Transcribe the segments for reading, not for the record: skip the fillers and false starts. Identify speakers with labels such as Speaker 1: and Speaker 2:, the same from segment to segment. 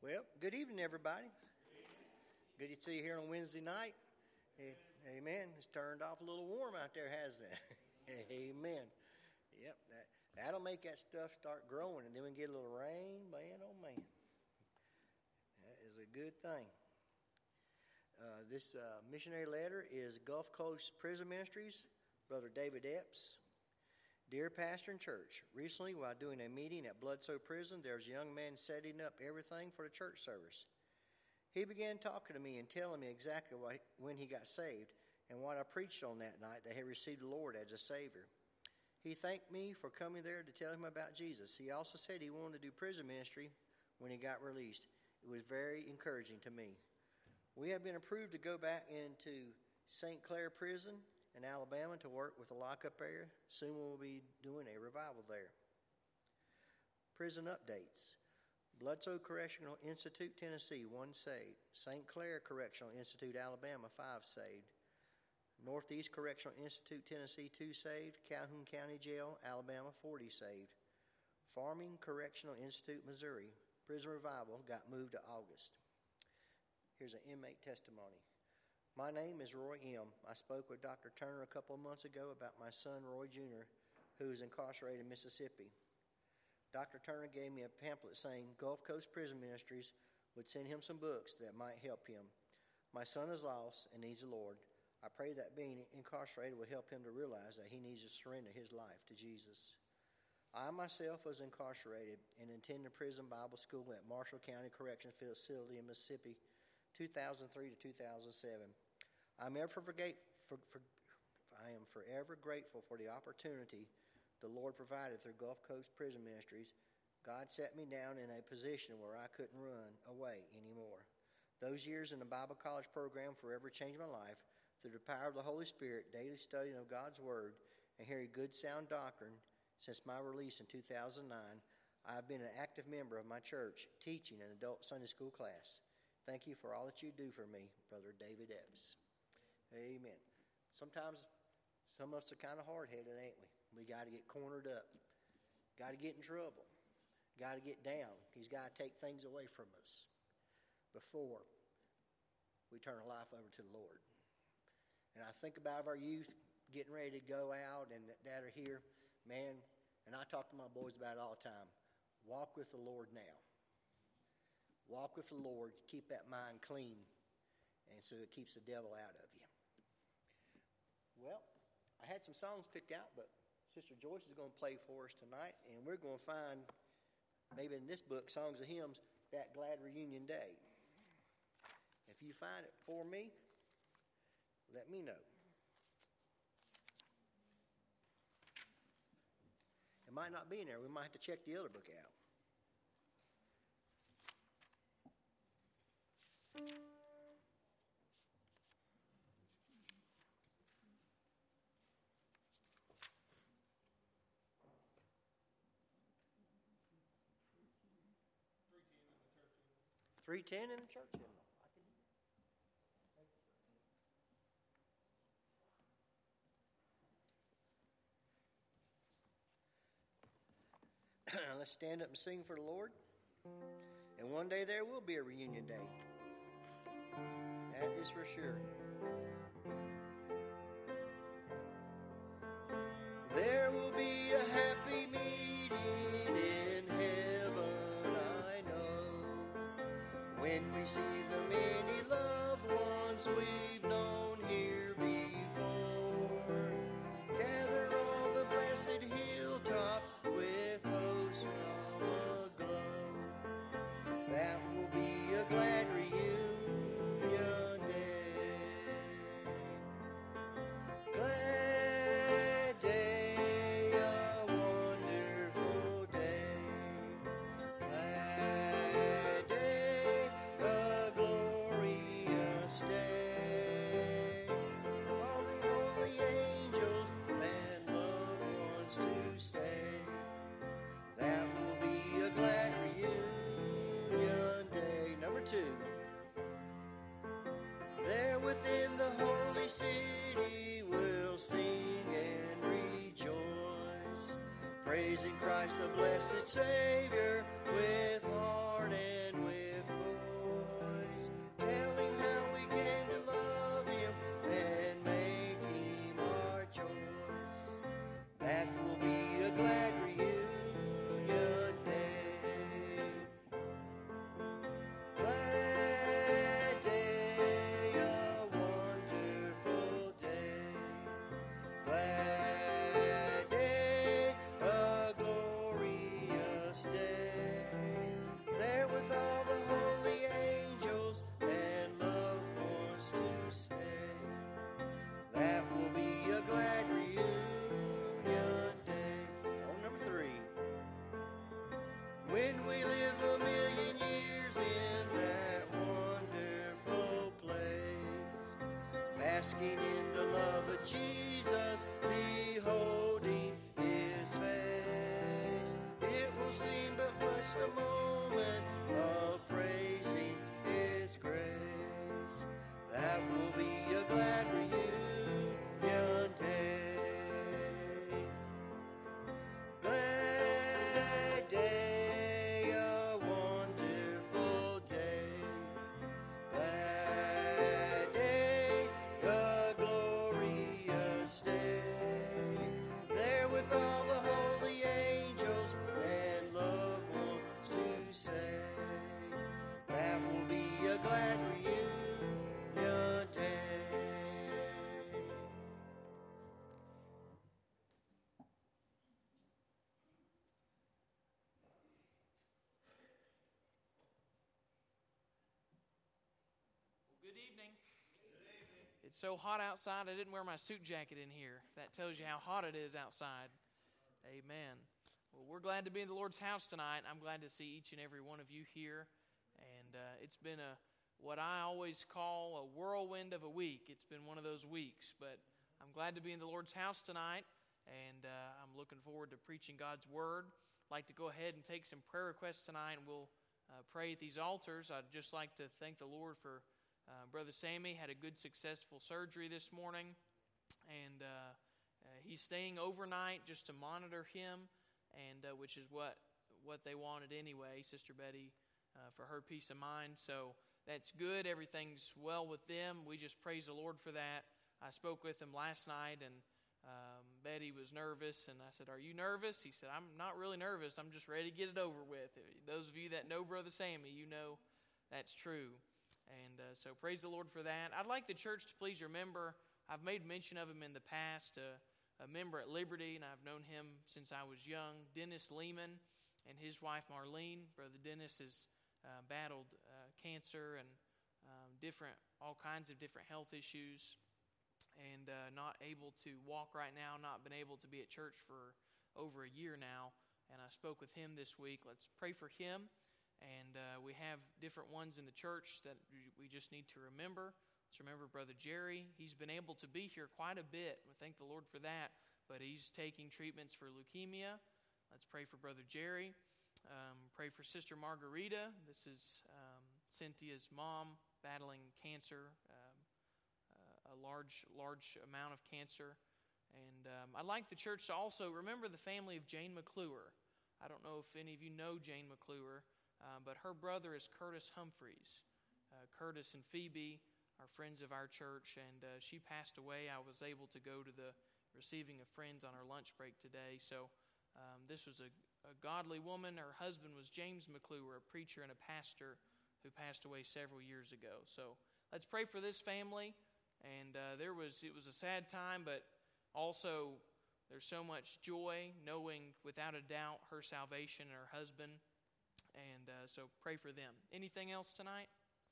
Speaker 1: Well, good evening, everybody. Good to see you here on Wednesday night. Amen. It's turned off a little warm out there, hasn't it? Amen. Yep, that'll make that stuff start growing, and then we get a little rain. Man, oh man, that is a good thing. This missionary letter is Gulf Coast Prison Ministries, Brother David Epps. Dear Pastor and Church, recently while doing a meeting at Bloodsoe Prison, there was a young man setting up everything for the church service. He began talking to me and telling me exactly when he got saved and what I preached on that night, that he received the Lord as a Savior. He thanked me for coming there to tell him about Jesus. He also said he wanted to do prison ministry when he got released. It was very encouraging to me. We have been approved to go back into St. Clair Prison in Alabama to work with the lockup area. Soon we'll be doing a revival there. Prison updates. Bloodsoe Correctional Institute, Tennessee, 1 saved. St. Clair Correctional Institute, Alabama, 5 saved. Northeast Correctional Institute, Tennessee, 2 saved. Calhoun County Jail, Alabama, 40 saved. Farming Correctional Institute, Missouri, prison revival got moved to August. Here's an inmate testimony. My name is Roy M. I spoke with Dr. Turner a couple of months ago about my son, Roy Jr., who is incarcerated in Mississippi. Dr. Turner gave me a pamphlet saying Gulf Coast Prison Ministries would send him some books that might help him. My son is lost and needs the Lord. I pray that being incarcerated will help him to realize that he needs to surrender his life to Jesus. I myself was incarcerated and attended prison Bible school at Marshall County Correctional Facility in Mississippi, 2003 to 2007. I am forever grateful for the opportunity the Lord provided through Gulf Coast Prison Ministries. God set me down in a position where I couldn't run away anymore. Those years in the Bible college program forever changed my life. Through the power of the Holy Spirit, daily studying of God's Word, and hearing good sound doctrine since my release in 2009, I have been an active member of my church, teaching an adult Sunday school class. Thank you for all that you do for me, Brother David Epps. Amen. Sometimes some of us are kind of hard-headed, ain't we? We got to get cornered up. Got to get in trouble. Got to get down. He's got to take things away from us before we turn our life over to the Lord. And I think about our youth getting ready to go out and that are here, man, and I talk to my boys about it all the time. Walk with the Lord now. Walk with the Lord. Keep that mind clean, and so it keeps the devil out of you. Well, I had some songs picked out, but Sister Joyce is going to play for us tonight, and we're going to find, maybe in this book, Songs of Hymns, That Glad Reunion Day. If you find it for me, let me know. It might not be in there. We might have to check the other book out. 310 in the church hymnal. Let's stand up and sing for the Lord. And one day there will be a reunion day. That is for sure. There will be a happy meeting in heaven, I know, when we see the many loved ones we've known here before. Gather all the blessed hilltops with hosts from aglow. That will be a glad reunion day. Glad day, a wonderful day. Glad day, a glorious day. All the holy angels and loved ones to stay. That will be a glad reunion day. Number 2. There within the holy city we'll sing and rejoice, praising Christ the blessed Savior with heart and with basking in the love of Jesus, beholding His face. It will seem but just a moment of praising His grace. That will be a glad reunion day. Glad day, a wonderful day. Glad day, a glorious day. There with all the holy angels and loved ones to say, that will be a glad reunion day.
Speaker 2: Good evening. It's so hot outside, I didn't wear my suit jacket in here. That tells you how hot it is outside. Amen. Well, we're glad to be in the Lord's house tonight. I'm glad to see each and every one of you here. And it's been what I always call a whirlwind of a week. It's been one of those weeks. But I'm glad to be in the Lord's house tonight. And I'm looking forward to preaching God's Word. I'd like to go ahead and take some prayer requests tonight, and we'll pray at these altars. I'd just like to thank the Lord for Brother Sammy. Had a good, successful surgery this morning. And he's staying overnight just to monitor him. And which is what they wanted anyway, Sister Betty, for her peace of mind. So that's good. Everything's well with them. We just praise the Lord for that. I spoke with him last night, and Betty was nervous. And I said, "Are you nervous?" He said, "I'm not really nervous. I'm just ready to get it over with." Those of you that know Brother Sammy, you know that's true. And so praise the Lord for that. I'd like the church to please remember, I've made mention of him in the past, a member at Liberty, and I've known him since I was young, Dennis Lehman, and his wife Marlene. Brother Dennis has battled cancer and all kinds of different health issues, and not able to walk right now, not been able to be at church for over a year now. And I spoke with him this week. Let's pray for him. And we have different ones in the church that we just need to remember. Let's remember Brother Jerry. He's been able to be here quite a bit. We thank the Lord for that. But he's taking treatments for leukemia. Let's pray for Brother Jerry. Pray for Sister Margarita. This is Cynthia's mom battling cancer, a large amount of cancer. And I'd like the church to also remember the family of Jane McClure. I don't know if any of you know Jane McClure, but her brother is Curtis Humphreys. Curtis and Phoebe are friends of our church, and she passed away. I was able to go to the receiving of friends on her lunch break today. So this was a godly woman. Her husband was James McClure, a preacher and a pastor who passed away several years ago. So let's pray for this family. And it was a sad time, but also there's so much joy knowing without a doubt her salvation and her husband. And so pray for them. Anything else tonight?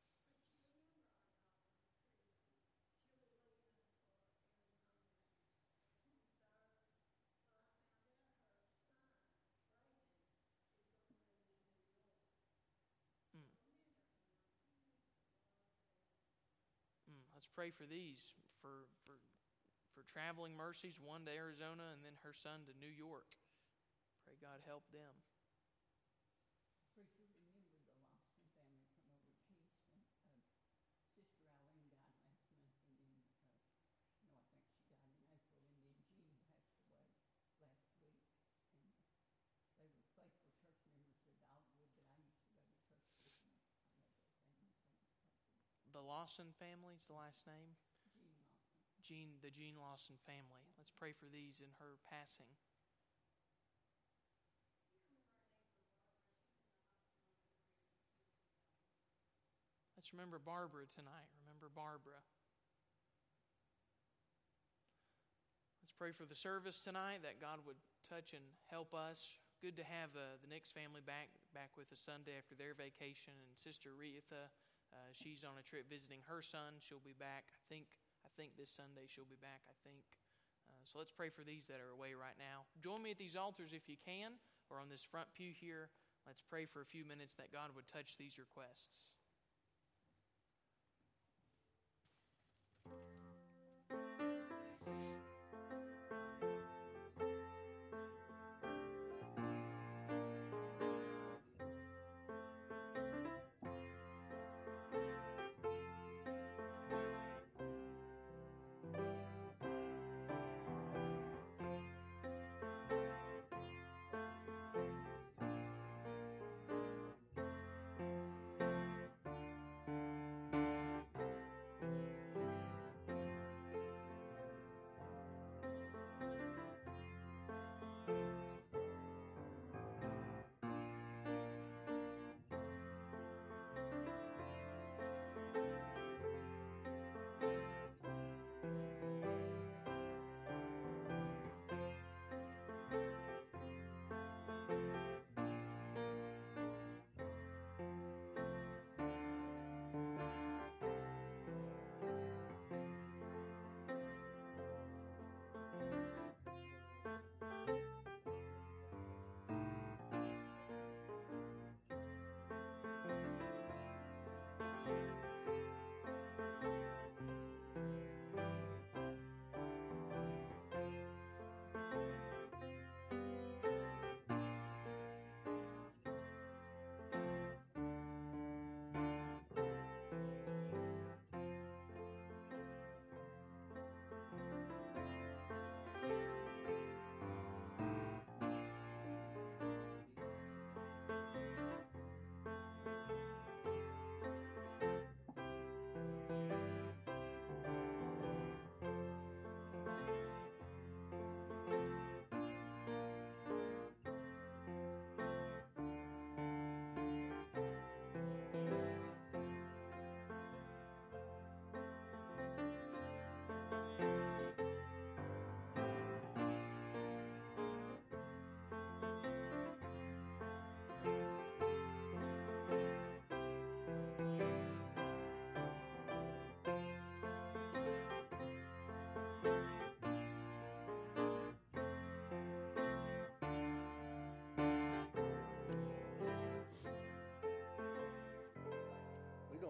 Speaker 2: Let's pray for these, for traveling mercies, one to Arizona and then her son to New York. Pray God help them.
Speaker 3: Preacher, remember the Lawson family from over Kingston. Sister Eileen died last month, and then, I think she died in April, and then Jean passed away last week. And they were faithful church members to Dogwood, but I used to go to church with them. I know their families.
Speaker 2: The Lawson family is the last name?
Speaker 3: Jean Lawson.
Speaker 2: The Jean Lawson family. Let's pray for these in her passing. Let's remember Barbara tonight. Remember Barbara. Let's pray for the service tonight, that God would touch and help us. Good to have the Nix family back with us Sunday after their vacation. And Sister Retha, she's on a trip visiting her son. She'll be back, I think this Sunday she'll be back, I think. So let's pray for these that are away right now. Join me at these altars if you can, or on this front pew here. Let's pray for a few minutes that God would touch these requests.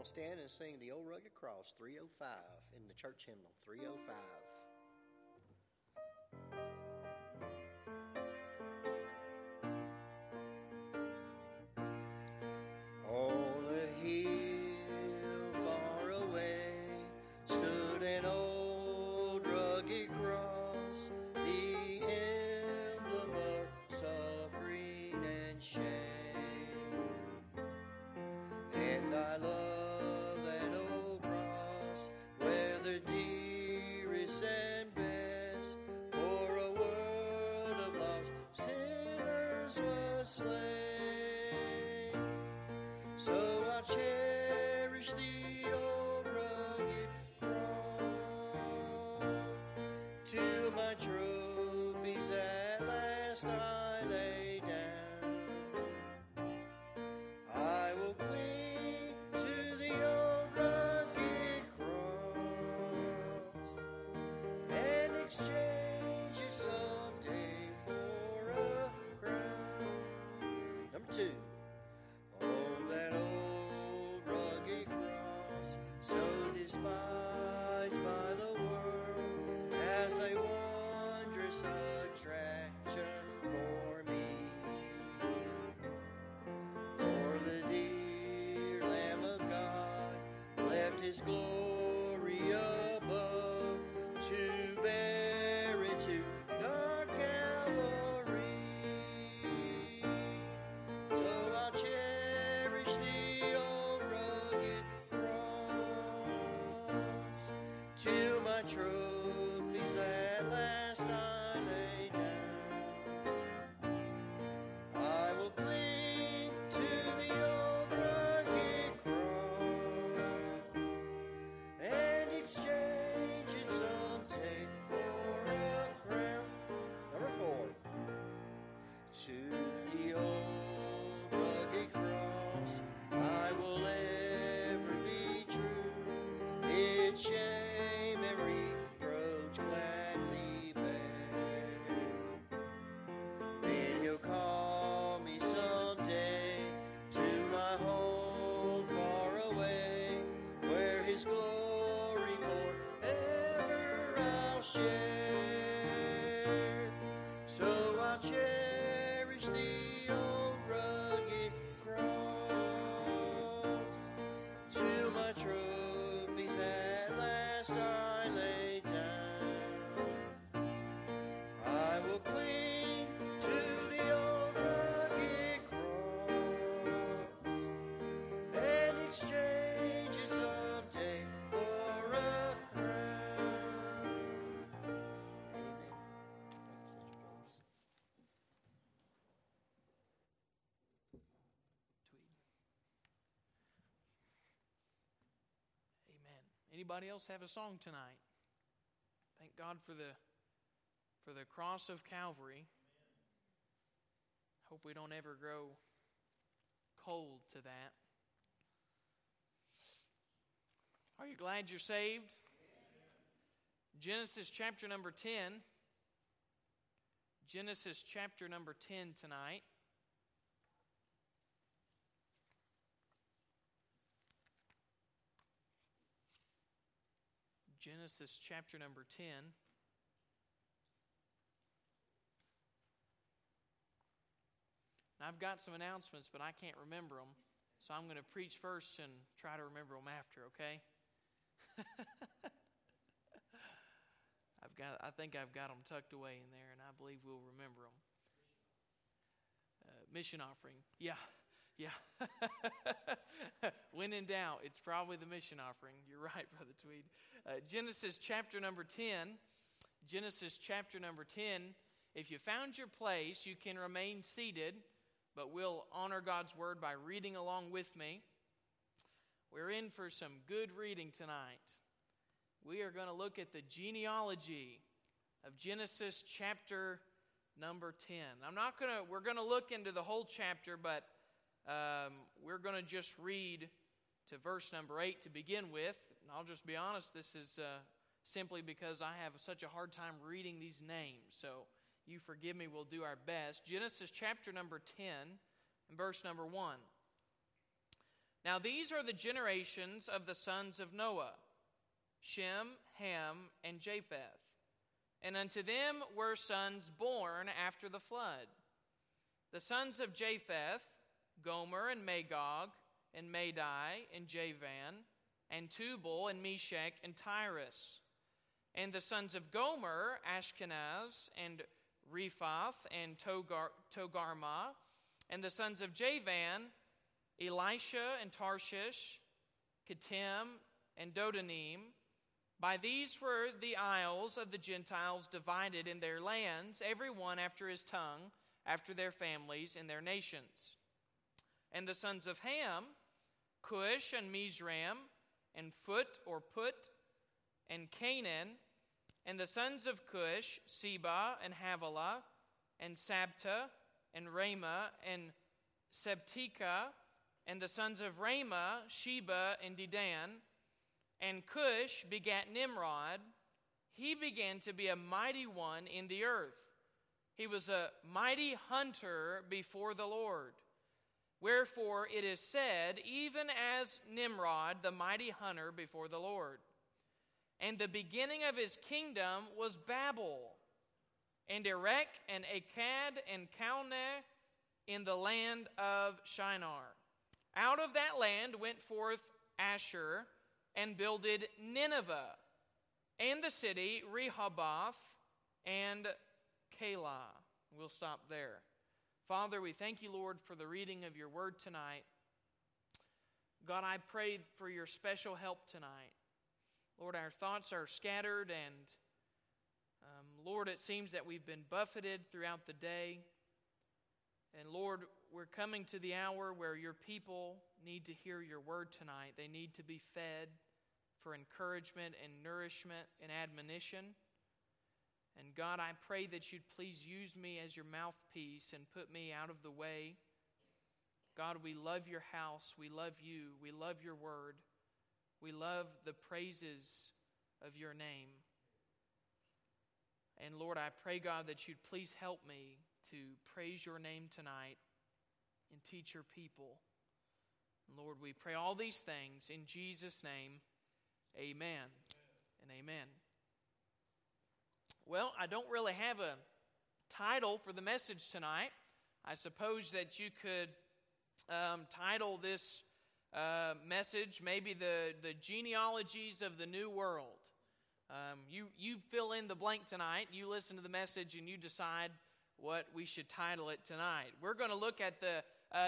Speaker 1: going to stand and sing the Old Rugged Cross 305 in the church hymnal 305. On a hill far away stood an old rugged cross, the emblem of suffering and shame. And I love that old cross where the dearest and best for a world of lost sinners was slain. So I cherish the old rugged cross till my trophies at last I lay down. I will cling to the old rugged cross and exchange it someday for a crown. Number 2. Oh, that old rugged cross, so despised by the world, as a wondrous attraction for me. For the dear Lamb of God left His glory above to bear it to dark Calvary. So I'll cherish the old rugged cross till my trophies at last I lay down. I will cling to the old rugged cross and exchange it someday for a crown. Number 4. To the old rugged cross I will ever be true, its shame and reproach gladly bear. Then He'll call me someday to my home far away, where His glory forever I'll share. So I'll cherish the old rugged cross till my trophies at last I lay down. I will cling to the old rugged cross and exchange it someday for a crown. Amen.
Speaker 2: Amen. Anybody else have a song tonight? Thank God for the cross of Calvary. Hope we don't ever grow cold to that. Are you glad you're saved? Genesis chapter number 10. Genesis chapter number 10 tonight. Genesis chapter number 10. I've got some announcements, but I can't remember them, so I'm going to preach first and try to remember them after, okay? I think I've got them tucked away in there, and I believe we'll remember them. Mission offering. Yeah. When in doubt, it's probably the mission offering. You're right, Brother Tweed. Genesis chapter number 10. Genesis chapter number 10. If you found your place, you can remain seated, but we'll honor God's word by reading along with me. We're in for some good reading tonight. We are going to look at the genealogy of Genesis chapter number 10. We're going to look into the whole chapter, but we're going to just read to verse number 8 to begin with. And I'll just be honest, this is simply because I have such a hard time reading these names. So you forgive me, we'll do our best. Genesis chapter number 10 and verse number 1. Now these are the generations of the sons of Noah, Shem, Ham, and Japheth. And unto them were sons born after the flood. The sons of Japheth, Gomer, and Magog, and Madai, and Javan, and Tubal, and Meshach, and Tyrus. And the sons of Gomer, Ashkenaz, and Rephath, and Togarmah. And the sons of Javan, Elisha, and Tarshish, Kittim, and Dodanim. By these were the isles of the Gentiles divided in their lands, every one after his tongue, after their families and their nations. And the sons of Ham, Cush, and Mizraim, and Phut, or Put, and Canaan. And the sons of Cush, Seba, and Havilah, and Sabta, and Ramah, and Sabteka. And the sons of Ramah, Sheba, and Dedan. And Cush begat Nimrod. He began to be a mighty one in the earth. He was a mighty hunter before the Lord. Wherefore it is said, even as Nimrod, the mighty hunter before the Lord. And the beginning of his kingdom was Babel, and Erech, and Akkad, and Calneh in the land of Shinar. Out of that land went forth Asher, and builded Nineveh, and the city Rehoboth, and Calah. We'll stop there. Father, we thank you, Lord, for the reading of your word tonight. God, I prayed for your special help tonight. Lord, our thoughts are scattered, and Lord, it seems that we've been buffeted throughout the day. And Lord, we're coming to the hour where your people need to hear your word tonight. They need to be fed for encouragement and nourishment and admonition. And God, I pray that you'd please use me as your mouthpiece and put me out of the way. God, we love your house. We love you. We love your word. We love the praises of your name. And Lord, I pray, God, that you'd please help me to praise your name tonight and teach your people. Lord, we pray all these things in Jesus' name. Amen and amen. Well, I don't really have a title for the message tonight. I suppose that you could title this message maybe the genealogies of the new world. You fill in the blank tonight. You listen to the message and you decide what we should title it tonight. We're going to look at the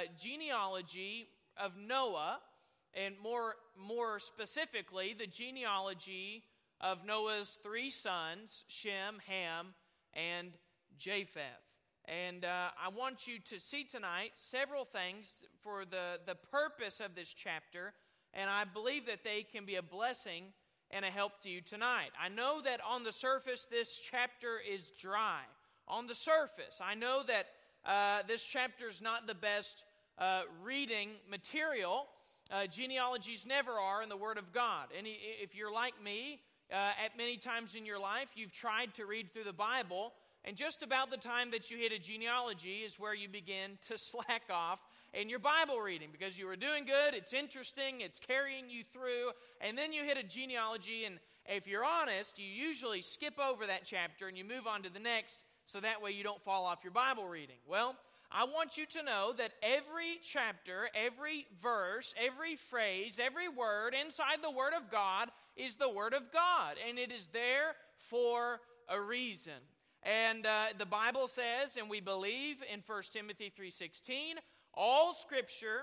Speaker 2: genealogy of Noah, and more specifically, the genealogy of Noah's three sons, Shem, Ham, and Japheth. And I want you to see tonight several things for the purpose of this chapter, and I believe that they can be a blessing and a help to you tonight. I know that on the surface this chapter is dry. On the surface, I know that this chapter is not the best reading material. Genealogies never are in the Word of God. And if you're like me, at many times in your life, you've tried to read through the Bible, and just about the time that you hit a genealogy is where you begin to slack off in your Bible reading, because you were doing good, it's interesting, it's carrying you through, and then you hit a genealogy, and if you're honest, you usually skip over that chapter and you move on to the next, so that way you don't fall off your Bible reading. Well, I want you to know that every chapter, every verse, every phrase, every word inside the Word of God is the Word of God, and it is there for a reason. And the Bible says, and we believe in 1 Timothy 3:16, all Scripture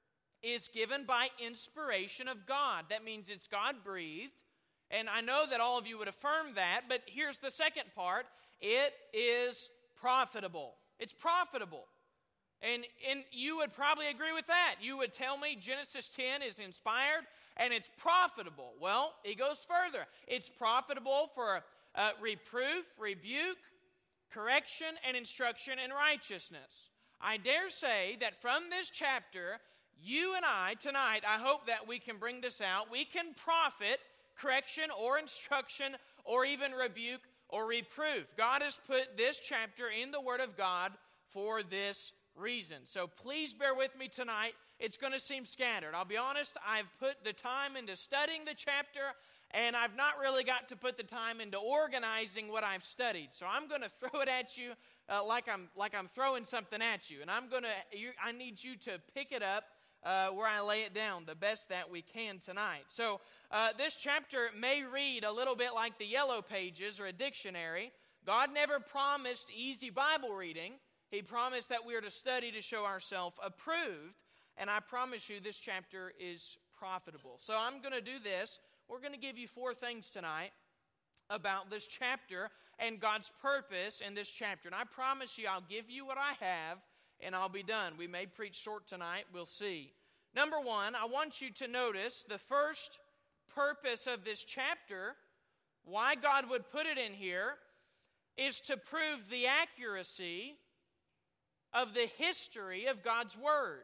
Speaker 2: is given by inspiration of God. That means it's God-breathed. And I know that all of you would affirm that, but here's the second part. It is profitable. It's profitable. And you would probably agree with that. You would tell me Genesis 10 is inspired and it's profitable. Well, he goes further. It's profitable for reproof, rebuke, correction, and instruction in righteousness. I dare say that from this chapter, you and I, tonight, I hope that we can bring this out. We can profit correction or instruction or even rebuke or reproof. God has put this chapter in the Word of God for this reason. So please bear with me tonight. It's going to seem scattered. I'll be honest, I've put the time into studying the chapter, and I've not really got to put the time into organizing what I've studied. So I'm going to throw it at you like I'm throwing something at you. And I need you to pick it up where I lay it down the best that we can tonight. So this chapter may read a little bit like the yellow pages or a dictionary. God never promised easy Bible reading. He promised that we are to study to show ourselves approved. And I promise you this chapter is profitable. So I'm going to do this. We're going to give you 4 things tonight about this chapter and God's purpose in this chapter. And I promise you I'll give you what I have and I'll be done. We may preach short tonight. We'll see. Number 1, I want you to notice the first purpose of this chapter, why God would put it in here, is to prove the accuracy of the history of God's Word.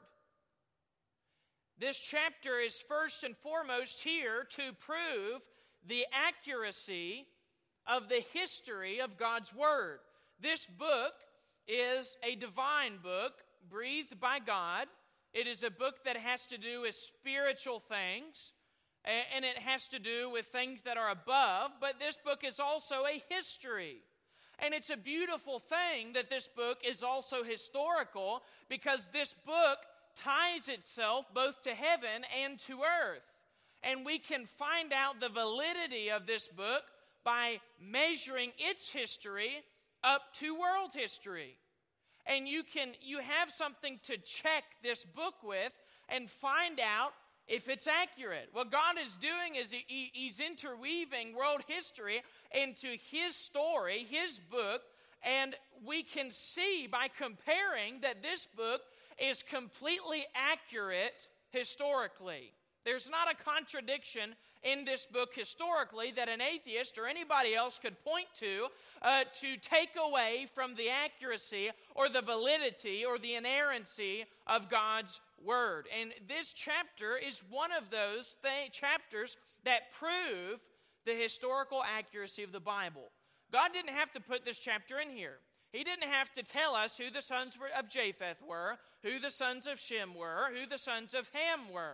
Speaker 2: This chapter is first and foremost here to prove the accuracy of the history of God's Word. This book is a divine book breathed by God. It is a book that has to do with spiritual things, and it has to do with things that are above, but this book is also a history. And it's a beautiful thing that this book is also historical, because this book ties itself both to heaven and to earth. And we can find out the validity of this book by measuring its history up to world history. And you have something to check this book with and find out if it's accurate. What God is doing is He's interweaving world history into His story, His book, and we can see by comparing that this book is completely accurate historically. There's not a contradiction in this book historically that an atheist or anybody else could point to take away from the accuracy or the validity or the inerrancy of God's Word. And this chapter is one of those chapters that prove the historical accuracy of the Bible. God didn't have to put this chapter in here. He didn't have to tell us who the sons of Japheth were, who the sons of Shem were, who the sons of Ham were.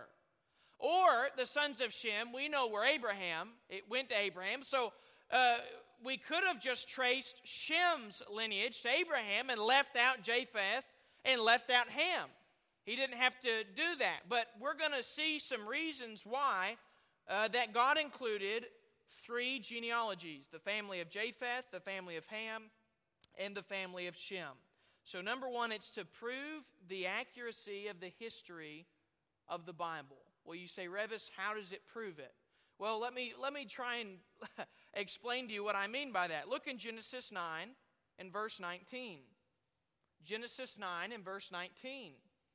Speaker 2: Or the sons of Shem, we know were Abraham. It went to Abraham. So we could have just traced Shem's lineage to Abraham and left out Japheth and left out Ham. He didn't have to do that. But we're going to see some reasons why that God included 3 genealogies: the family of Japheth, the family of Ham, and the family of Shem. So number 1, it's to prove the accuracy of the history of the Bible. Well, you say, Revis, how does it prove it? Well, let me try and explain to you what I mean by that. Look in Genesis 9 and verse 19. Genesis 9 and verse 19.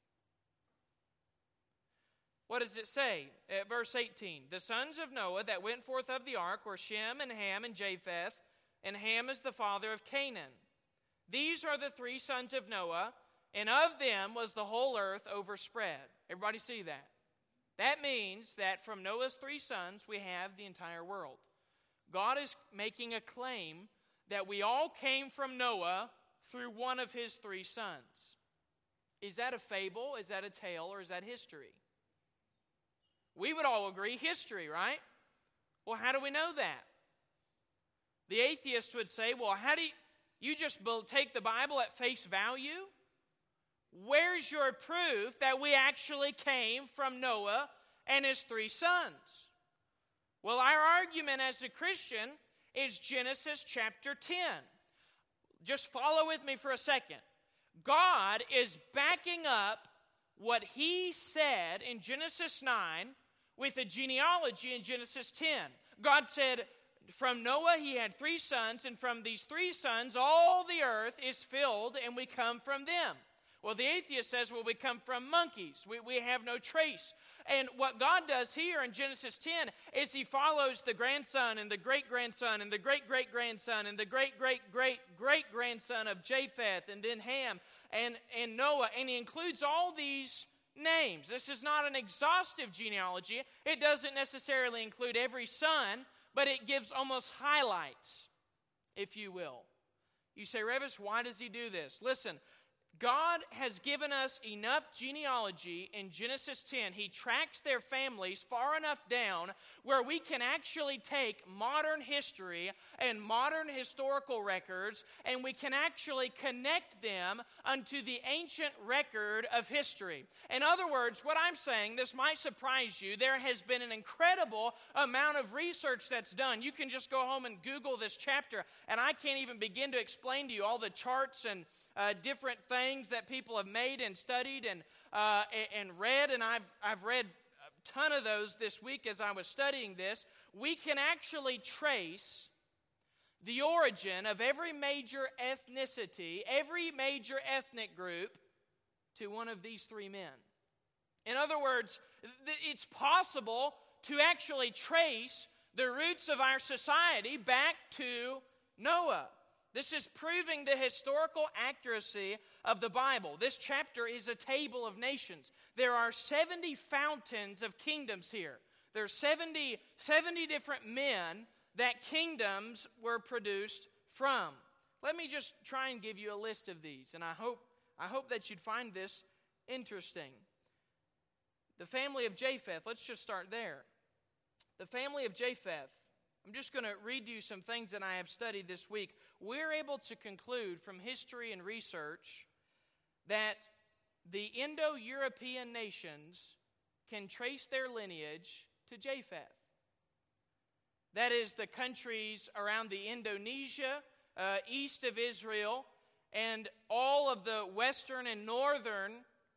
Speaker 2: What does it say? At verse 18, the sons of Noah that went forth of the ark were Shem and Ham and Japheth, and Ham is the father of Canaan. These are the 3 sons of Noah, and of them was the whole earth overspread. Everybody see that? That means that from Noah's 3 sons, we have the entire world. God is making a claim that we all came from Noah through one of his 3 sons. Is that a fable? Is that a tale? Or is that history? We would all agree history, right? Well, how do we know that? The atheist would say, well, how do you just take the Bible at face value? Where's your proof that we actually came from Noah and his 3 sons? Well, our argument as a Christian is Genesis chapter 10. Just follow with me for a second. God is backing up what He said in Genesis 9 with a genealogy in Genesis 10. God said, from Noah he had 3 sons, and from these 3 sons all the earth is filled, and we come from them. Well, the atheist says, well, we come from monkeys. We have no trace. And what God does here in Genesis 10 is He follows the grandson and the great-grandson and the great-great-grandson and the great-great-great-great-grandson of Japheth and then Ham and Noah. And He includes all these names. This is not an exhaustive genealogy. It doesn't necessarily include every son, but it gives almost highlights, if you will. You say, Revis, why does He do this? Listen, God has given us enough genealogy in Genesis 10. He tracks their families far enough down where we can actually take modern history and modern historical records and we can actually connect them unto the ancient record of history. In other words, what I'm saying, this might surprise you, there has been an incredible amount of research that's done. You can just go home and Google this chapter, and I can't even begin to explain to you all the charts and different things that people have made and studied and read, and I've read a ton of those this week as I was studying this. We can actually trace the origin of every major ethnicity, every major ethnic group to one of these three men. In other words, it's possible to actually trace the roots of our society back to Noah. This is proving the historical accuracy of the Bible. This chapter is a table of nations. There are 70 fountains of kingdoms here. There are 70 different men that kingdoms were produced from. Let me just try and give you a list of these, and I hope that you'd find this interesting. The family of Japheth, let's just start there. The family of Japheth, I'm just going to read you some things that I have studied this week. We're able to conclude from history and research that the Indo-European nations can trace their lineage to Japheth. That is the countries around the Indonesia, east of Israel, and all of the western and northern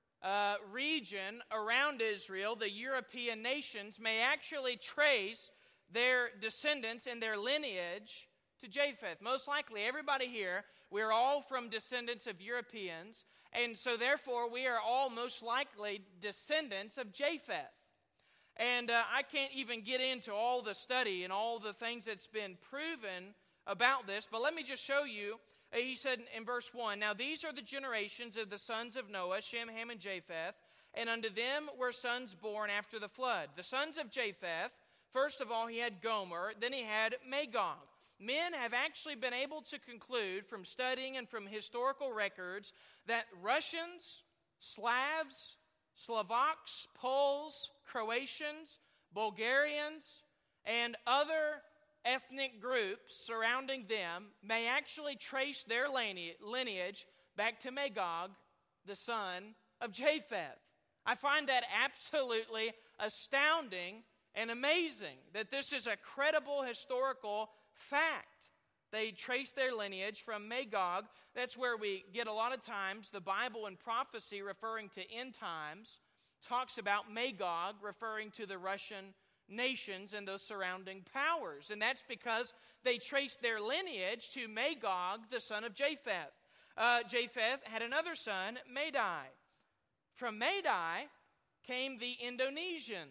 Speaker 2: region around Israel, the European nations may actually trace their descendants and their lineage to Japheth. Most likely, everybody here, we're all from descendants of Europeans, and so therefore we are all most likely descendants of Japheth. And I can't even get into all the study and all the things that's been proven about this, but let me just show you. He said in verse 1, "Now these are the generations of the sons of Noah, Shem, Ham, and Japheth, and unto them were sons born after the flood." The sons of Japheth, first of all, he had Gomer, then he had Magog. Men have actually been able to conclude from studying and from historical records that Russians, Slavs, Slovaks, Poles, Croatians, Bulgarians, and other ethnic groups surrounding them may actually trace their lineage back to Magog, the son of Japheth. I find that absolutely astounding and amazing that this is a credible historical fact. They trace their lineage from Magog. That's where we get a lot of times the Bible and prophecy referring to end times talks about Magog referring to the Russian nations and those surrounding powers. And that's because they trace their lineage to Magog, the son of Japheth. Japheth had another son, Madai. From Madai came the Indonesian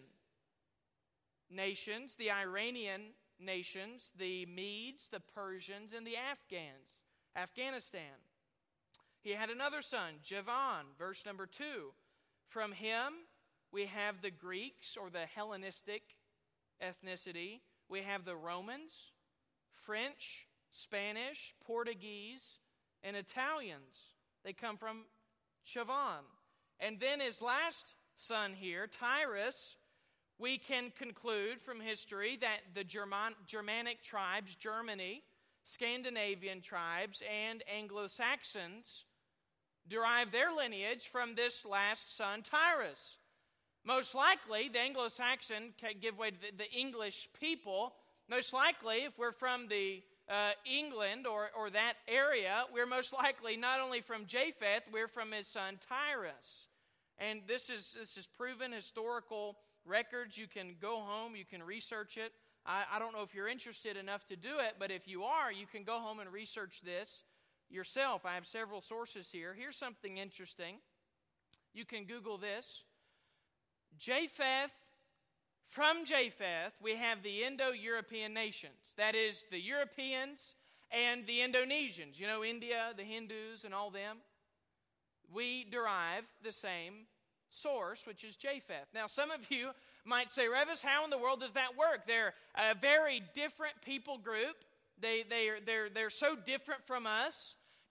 Speaker 2: nations, the Iranian nations, the Medes, the Persians, and the Afghanistan. He had another son, Javan, verse number 2. From him, we have the Greeks, or the Hellenistic ethnicity. We have the Romans, French, Spanish, Portuguese, and Italians. They come from Javan. And then his last son here, Tyrus, we can conclude from history that the Germanic tribes, Germany, Scandinavian tribes, and Anglo-Saxons derive their lineage from this last son, Tyrus. Most likely, the Anglo-Saxon can give way to the English people. Most likely, if we're from the England or that area, we're most likely not only from Japheth, we're from his son Tyrus. And this is proven historical records. You can go home, you can research it. I don't know if you're interested enough to do it, but if you are, you can go home and research this yourself. I have several sources here. Here's something interesting. You can Google this. Japheth, from Japheth, we have the Indo-European nations. That is, the Europeans and the Indonesians. You know, India, the Hindus, and all them. We derive the same source, which is Japheth. Now, some of you might say, Revis, how in the world does that work? They're a very different people group. They're so different from us.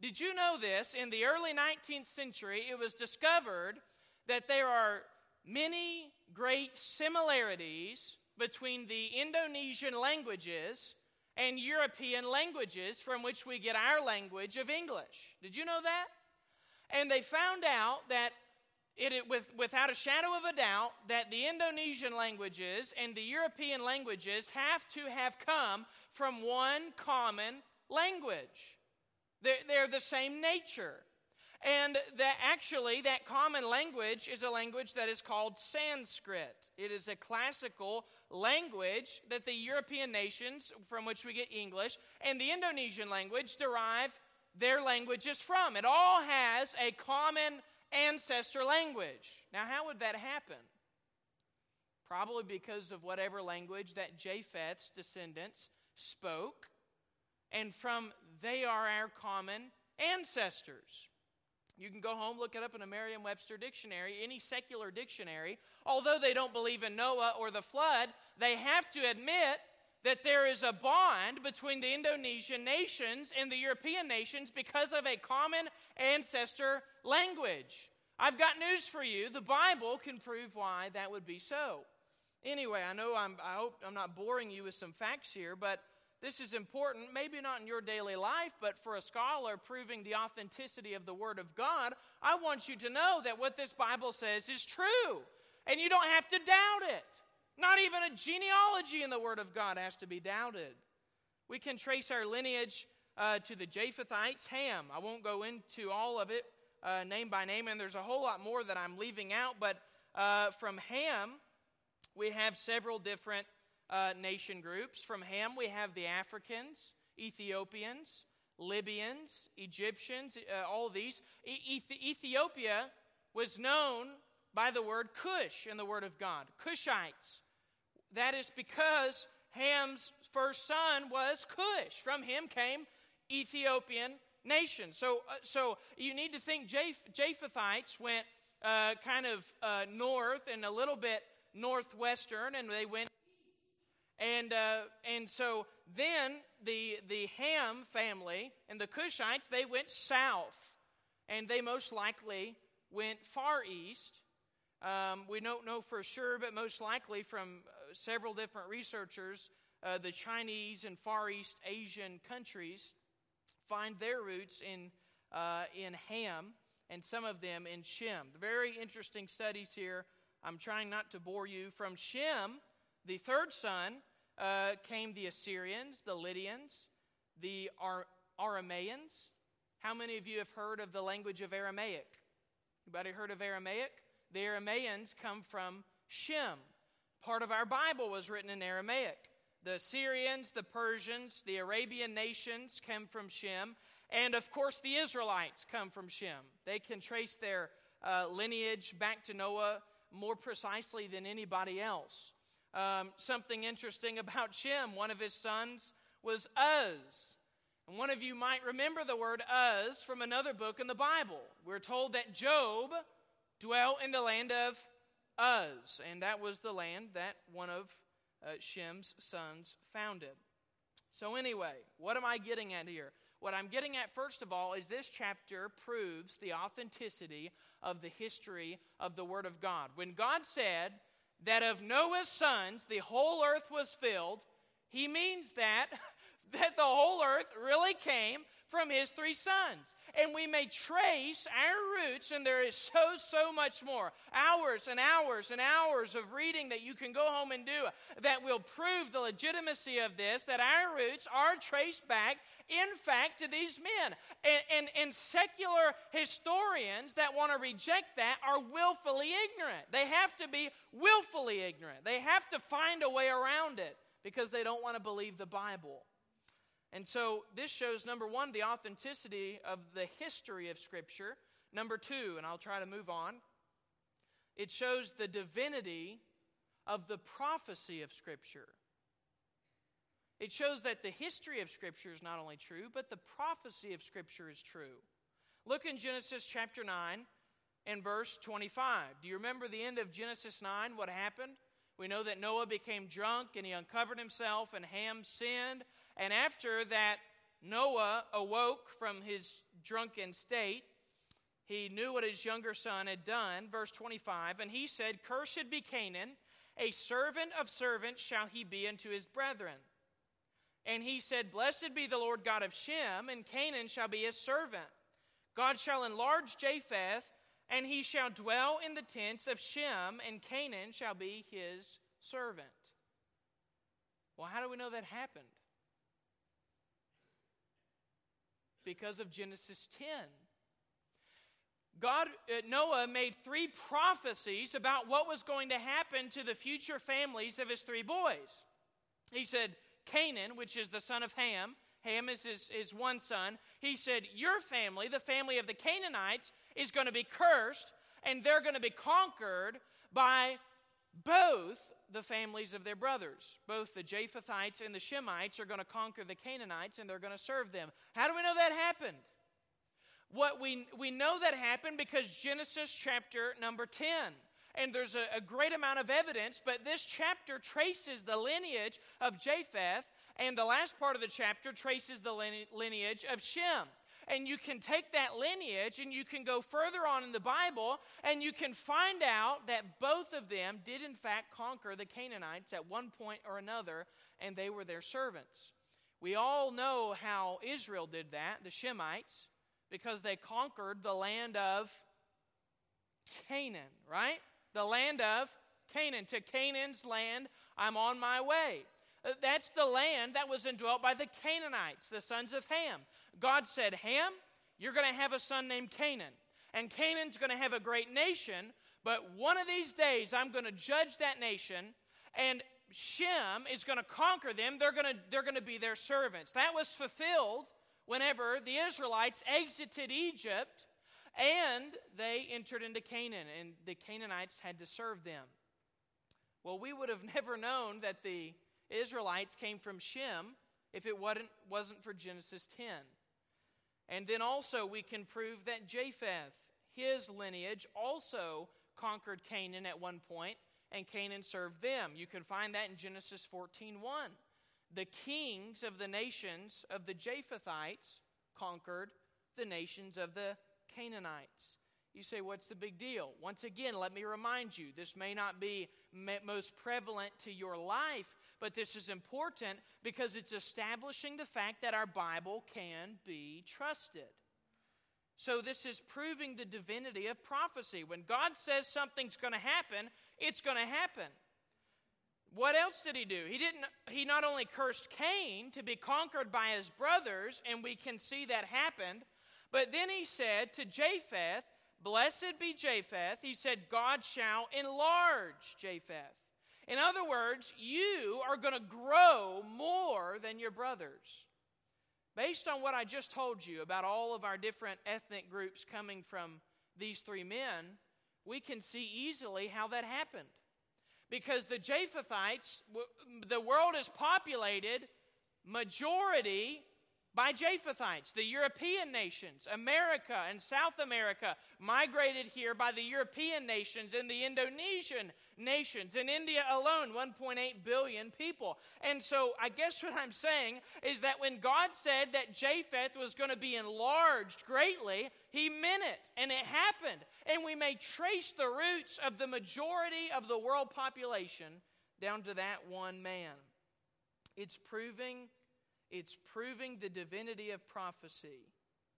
Speaker 2: Did you know this? In the early 19th century, it was discovered that there are many great similarities between the Indonesian languages and European languages from which we get our language of English. Did you know that? And they found out that without a shadow of a doubt, that the Indonesian languages and the European languages have to have come from one common language. They're the same nature. And that common language is a language that is called Sanskrit. It is a classical language that the European nations, from which we get English, and the Indonesian language derive their languages from. It all has a common ancestor language. Now, how would that happen? Probably because of whatever language that Japheth's descendants spoke, and from they are our common ancestors. You can go home, look it up in a Merriam-Webster dictionary, any secular dictionary. Although they don't believe in Noah or the flood, they have to admit that there is a bond between the Indonesian nations and the European nations because of a common ancestor language. I've got news for you. The Bible can prove why that would be so. Anyway, I hope I'm not boring you with some facts here, but this is important, maybe not in your daily life, but for a scholar proving the authenticity of the Word of God, I want you to know that what this Bible says is true, and you don't have to doubt it. Not even a genealogy in the Word of God has to be doubted. We can trace our lineage to the Japhethites, Ham. I won't go into all of it name by name, and there's a whole lot more that I'm leaving out, but from Ham, we have several different nation groups. From Ham, we have the Africans, Ethiopians, Libyans, Egyptians, all these. Ethiopia was known by the word Cush in the Word of God, Cushites. That is because Ham's first son was Cush. From him came Ethiopian nation. So you need to think Japhethites went kind of north and a little bit northwestern, and they went and so then the Ham family and the Cushites, they went south, and they most likely went far east. We don't know for sure, but most likely from several different researchers, the Chinese and Far East Asian countries find their roots in Ham, and some of them in Shem. Very interesting studies here. I'm trying not to bore you. From Shem, the third son, came the Assyrians, the Lydians, the Aramaeans. How many of you have heard of the language of Aramaic? Anybody heard of Aramaic? The Aramaeans come from Shem. Part of our Bible was written in Aramaic. The Assyrians, the Persians, the Arabian nations come from Shem. And of course, the Israelites come from Shem. They can trace their lineage back to Noah more precisely than anybody else. Something interesting about Shem, one of his sons was Uz. And one of you might remember the word Uz from another book in the Bible. We're told that Job dwelt in the land of Uz, and that was the land that one of Shem's sons founded. So anyway, what am I getting at here? What I'm getting at, first of all, is this chapter proves the authenticity of the history of the Word of God. When God said that of Noah's sons the whole earth was filled, he means that the whole earth really came from his three sons. And we may trace our roots, and there is so much more. Hours and hours and hours of reading that you can go home and do that will prove the legitimacy of this, that our roots are traced back, in fact, to these men. And secular historians that want to reject that are willfully ignorant. They have to be willfully ignorant. They have to find a way around it because they don't want to believe the Bible. And so this shows, number one, the authenticity of the history of Scripture. Number two, and I'll try to move on, it shows the divinity of the prophecy of Scripture. It shows that the history of Scripture is not only true, but the prophecy of Scripture is true. Look in Genesis chapter 9 and verse 25. Do you remember the end of Genesis 9, what happened? We know that Noah became drunk and he uncovered himself, and Ham sinned. And after that Noah awoke from his drunken state, he knew what his younger son had done. Verse 25, and he said, Cursed be Canaan, a servant of servants shall he be unto his brethren. And he said, Blessed be the Lord God of Shem, and Canaan shall be his servant. God shall enlarge Japheth, and he shall dwell in the tents of Shem, and Canaan shall be his servant. Well, how do we know that happened? Because of Genesis 10. Noah made 3 prophecies about what was going to happen to the future families of his 3 boys. He said, Canaan, which is the son of Ham. Ham is his one son. He said, your family, the family of the Canaanites, is going to be cursed, and they're going to be conquered by both the families of their brothers. Both the Japhethites and the Shemites are going to conquer the Canaanites, and they're going to serve them. How do we know that happened? We know that happened because Genesis chapter number 10. And there's a great amount of evidence, but this chapter traces the lineage of Japheth, and the last part of the chapter traces the lineage of Shem. And you can take that lineage and you can go further on in the Bible, and you can find out that both of them did in fact conquer the Canaanites at one point or another, and they were their servants. We all know how Israel did that, the Shemites, because they conquered the land of Canaan, right? The land of Canaan. To Canaan's land, I'm on my way. That's the land that was indwelt by the Canaanites, the sons of Ham. God said, Ham, you're going to have a son named Canaan. And Canaan's going to have a great nation, but one of these days I'm going to judge that nation, and Shem is going to conquer them. They're going to be their servants. That was fulfilled whenever the Israelites exited Egypt and they entered into Canaan, and the Canaanites had to serve them. Well, we would have never known that the Israelites came from Shem if it wasn't for Genesis 10. And then also we can prove that Japheth, his lineage, also conquered Canaan at one point, and Canaan served them. You can find that in Genesis 14:1. The kings of the nations of the Japhethites conquered the nations of the Canaanites. You say, what's the big deal? Once again, let me remind you, this may not be most prevalent to your life, but this is important because it's establishing the fact that our Bible can be trusted. So this is proving the divinity of prophecy. When God says something's going to happen, it's going to happen. What else did he do? He not only cursed Cain to be conquered by his brothers, and we can see that happened, but then he said to Japheth, Blessed be Japheth. He said, God shall enlarge Japheth. In other words, you are going to grow more than your brothers. Based on what I just told you about all of our different ethnic groups coming from these 3 men, we can see easily how that happened. Because the Japhethites, the world is populated majority by Japhethites. The European nations, America and South America, migrated here by the European nations and the Indonesian nations. In India alone, 1.8 billion people. And so I guess what I'm saying is that when God said that Japheth was going to be enlarged greatly, he meant it, and it happened. And we may trace the roots of the majority of the world population down to that one man. It's proving the divinity of prophecy.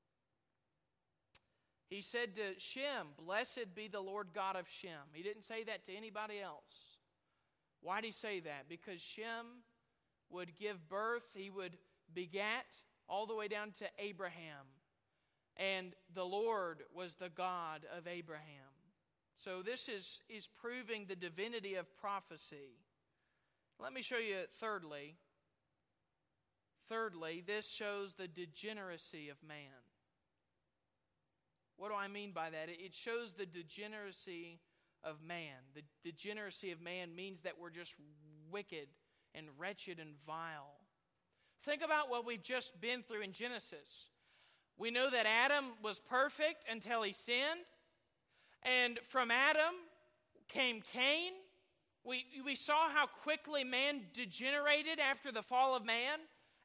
Speaker 2: He said to Shem, Blessed be the Lord God of Shem. He didn't say that to anybody else. Why did he say that? Because Shem would give birth, he would begat all the way down to Abraham. And the Lord was the God of Abraham. So this is proving the divinity of prophecy. Let me show you thirdly. Thirdly, this shows the degeneracy of man. What do I mean by that? It shows the degeneracy of man. The degeneracy of man means that we're just wicked and wretched and vile. Think about what we've just been through in Genesis. We know that Adam was perfect until he sinned. And from Adam came Cain. We saw how quickly man degenerated after the fall of man.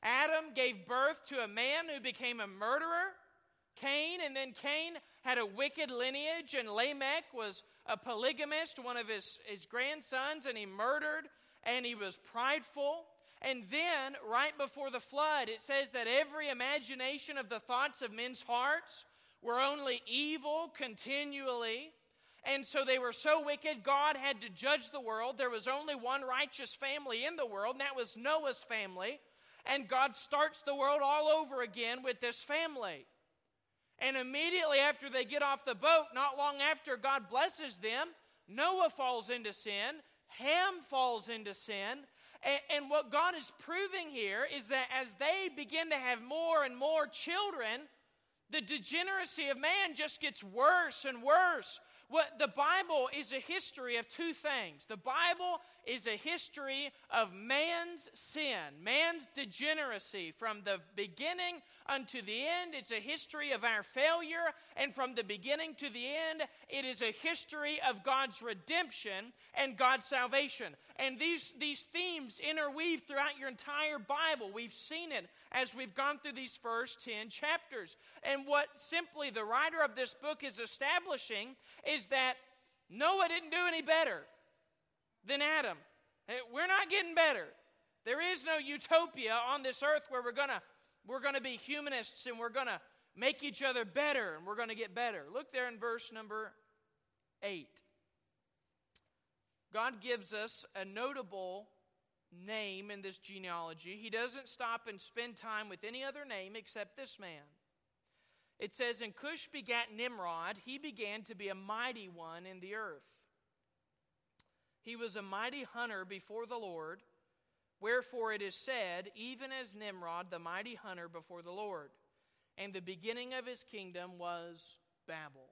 Speaker 2: Adam gave birth to a man who became a murderer, Cain, and then Cain had a wicked lineage, and Lamech was a polygamist, one of his grandsons, and he murdered, and he was prideful. And then, right before the flood, it says that every imagination of the thoughts of men's hearts were only evil continually. And so they were so wicked, God had to judge the world. There was only one righteous family in the world, and that was Noah's family. And God starts the world all over again with this family. And immediately after they get off the boat, not long after God blesses them, Noah falls into sin, Ham falls into sin. And what God is proving here is that as they begin to have more and more children, the degeneracy of man just gets worse and worse. What the Bible is a history of two things. The Bible is a history of man's sin, man's degeneracy. From the beginning unto the end, it's a history of our failure. And from the beginning to the end, it is a history of God's redemption and God's salvation. And these themes interweave throughout your entire Bible. We've seen it as we've gone through these first 10 chapters. And what simply the writer of this book is establishing is that Noah didn't do any better than Adam. We're not getting better. There is no utopia on this earth where we're gonna be humanists and we're gonna make each other better and we're gonna get better. Look there in verse number 8. God gives us a notable name in this genealogy. He doesn't stop and spend time with any other name except this man. It says, "And Cush begat Nimrod. He began to be a mighty one in the earth. He was a mighty hunter before the Lord. Wherefore it is said, even as Nimrod, the mighty hunter before the Lord. And the beginning of his kingdom was Babel."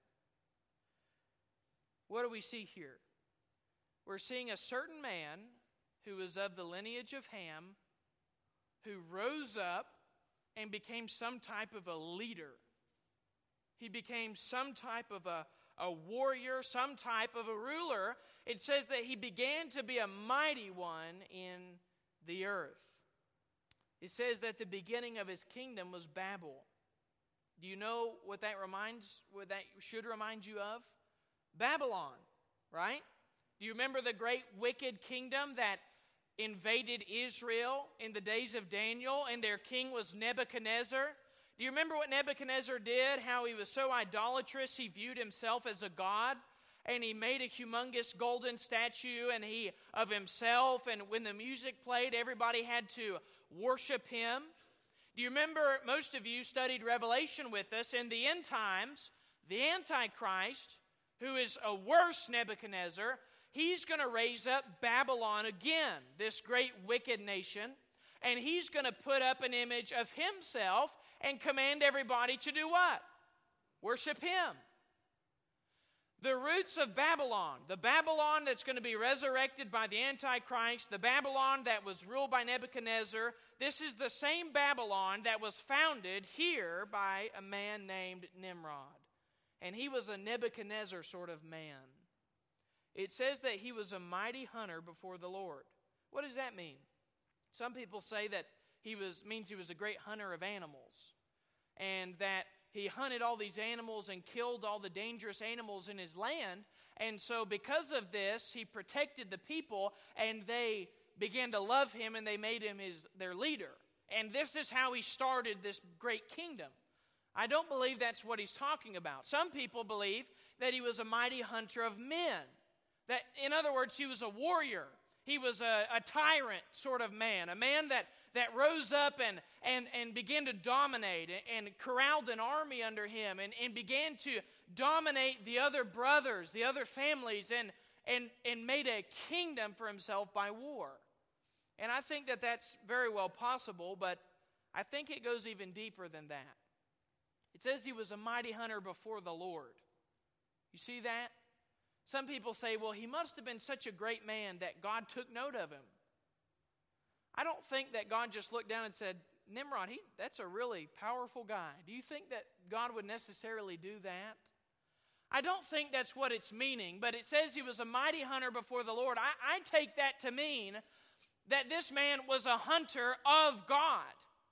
Speaker 2: What do we see here? We're seeing a certain man who was of the lineage of Ham, who rose up and became some type of a leader. He became some type of a warrior, some type of a ruler. It says that he began to be a mighty one in the earth. It says that the beginning of his kingdom was Babel. Do you know what that should remind you of? Babylon, right? Do you remember the great wicked kingdom that invaded Israel in the days of Daniel, and their king was Nebuchadnezzar? Do you remember what Nebuchadnezzar did? How he was so idolatrous, he viewed himself as a god, and he made a humongous golden statue of himself, and when the music played, everybody had to worship him. Do you remember, most of you studied Revelation with us, in the end times, the Antichrist, who is a worse Nebuchadnezzar, he's going to raise up Babylon again, this great wicked nation, and he's going to put up an image of himself and command everybody to do what? Worship him. The roots of Babylon, the Babylon that's going to be resurrected by the Antichrist, the Babylon that was ruled by Nebuchadnezzar, this is the same Babylon that was founded here by a man named Nimrod. And he was a Nebuchadnezzar sort of man. It says that he was a mighty hunter before the Lord. What does that mean? Some people say that means he was a great hunter of animals, and that he hunted all these animals and killed all the dangerous animals in his land. And so because of this, he protected the people, and they began to love him, and they made him their leader. And this is how he started this great kingdom. I don't believe that's what he's talking about. Some people believe that he was a mighty hunter of men. That, in other words, he was a warrior. He was a tyrant sort of man, a man that rose up and began to dominate and corralled an army under him and began to dominate the other brothers, the other families, and made a kingdom for himself by war. And I think that that's very well possible, but I think it goes even deeper than that. It says he was a mighty hunter before the Lord. You see that? Some people say, well, he must have been such a great man that God took note of him. I don't think that God just looked down and said, Nimrod, that's a really powerful guy. Do you think that God would necessarily do that? I don't think that's what it's meaning, but it says he was a mighty hunter before the Lord. I take that to mean that this man was a hunter of God.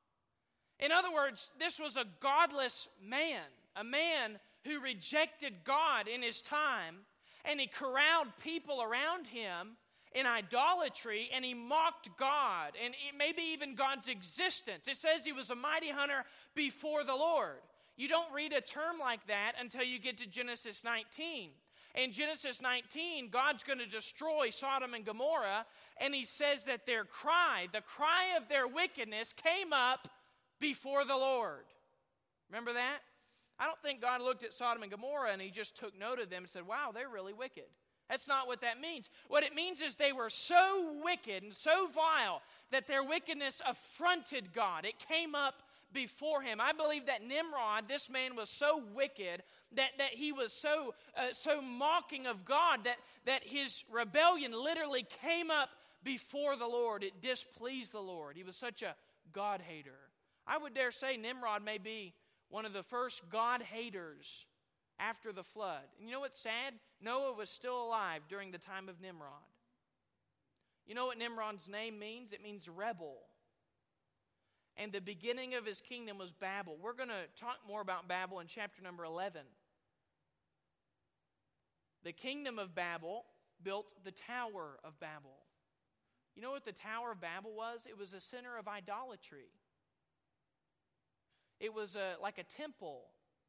Speaker 2: In other words, this was a godless man, a man who rejected God in his time, and he corralled people around him in idolatry, and he mocked God, and maybe even God's existence. It says he was a mighty hunter before the Lord. You don't read a term like that until you get to Genesis 19. In Genesis 19, God's going to destroy Sodom and Gomorrah, and he says that the cry of their wickedness came up before the Lord. Remember that? I don't think God looked at Sodom and Gomorrah and he just took note of them and said, wow, they're really wicked. That's not what that means. What it means is they were so wicked and so vile that their wickedness affronted God. It came up before him. I believe that Nimrod, this man, was so wicked that he was so mocking of God that his rebellion literally came up before the Lord. It displeased the Lord. He was such a God hater. I would dare say Nimrod may be one of the first God haters after the flood. And you know what's sad? Noah was still alive during the time of Nimrod. You know what Nimrod's name means? It means rebel. And the beginning of his kingdom was Babel. We're going to talk more about Babel in chapter number 11. The kingdom of Babel built the Tower of Babel. You know what the Tower of Babel was? It was a center of idolatry. It was like a temple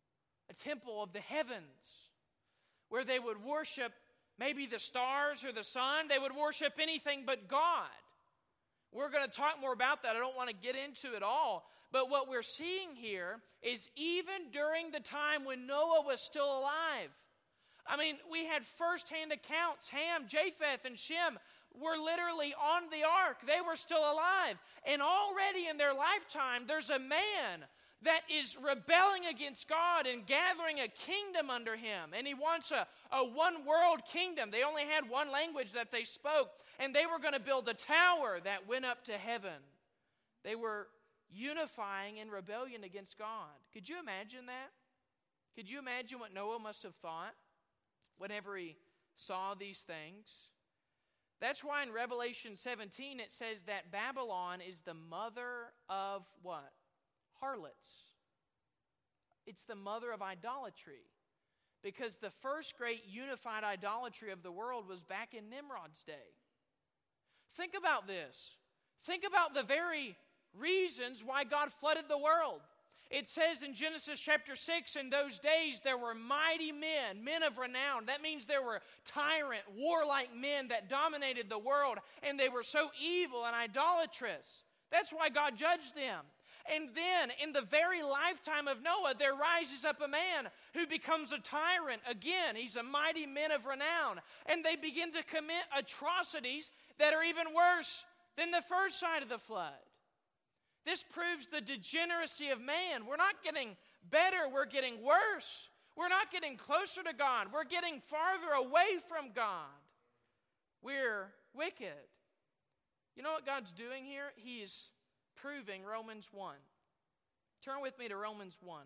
Speaker 2: of the heavens, where they would worship maybe the stars or the sun. They would worship anything but God. We're going to talk more about that. I don't want to get into it all. But what we're seeing here is even during the time when Noah was still alive. I mean, we had firsthand accounts. Ham, Japheth, and Shem were literally on the ark. They were still alive. And already in their lifetime, there's a man that is rebelling against God and gathering a kingdom under him. And he wants a one-world kingdom. They only had one language that they spoke, and they were going to build a tower that went up to heaven. They were unifying in rebellion against God. Could you imagine that? Could you imagine what Noah must have thought whenever he saw these things? That's why in Revelation 17 it says that Babylon is the mother of what? Harlots. It's the mother of idolatry, because the first great unified idolatry of the world was back in Nimrod's day. Think about this. Think about the very reasons why God flooded the world. It says in Genesis chapter 6, in those days there were mighty men of renown. That means there were tyrant, warlike men that dominated the world, and they were so evil and idolatrous. That's why God judged them. And then, in the very lifetime of Noah, there rises up a man who becomes a tyrant. Again, he's a mighty man of renown. And they begin to commit atrocities that are even worse than the first side of the flood. This proves the degeneracy of man. We're not getting better, we're getting worse. We're not getting closer to God. We're getting farther away from God. We're wicked. You know what God's doing here? He's proving Romans 1. Turn with me to Romans 1.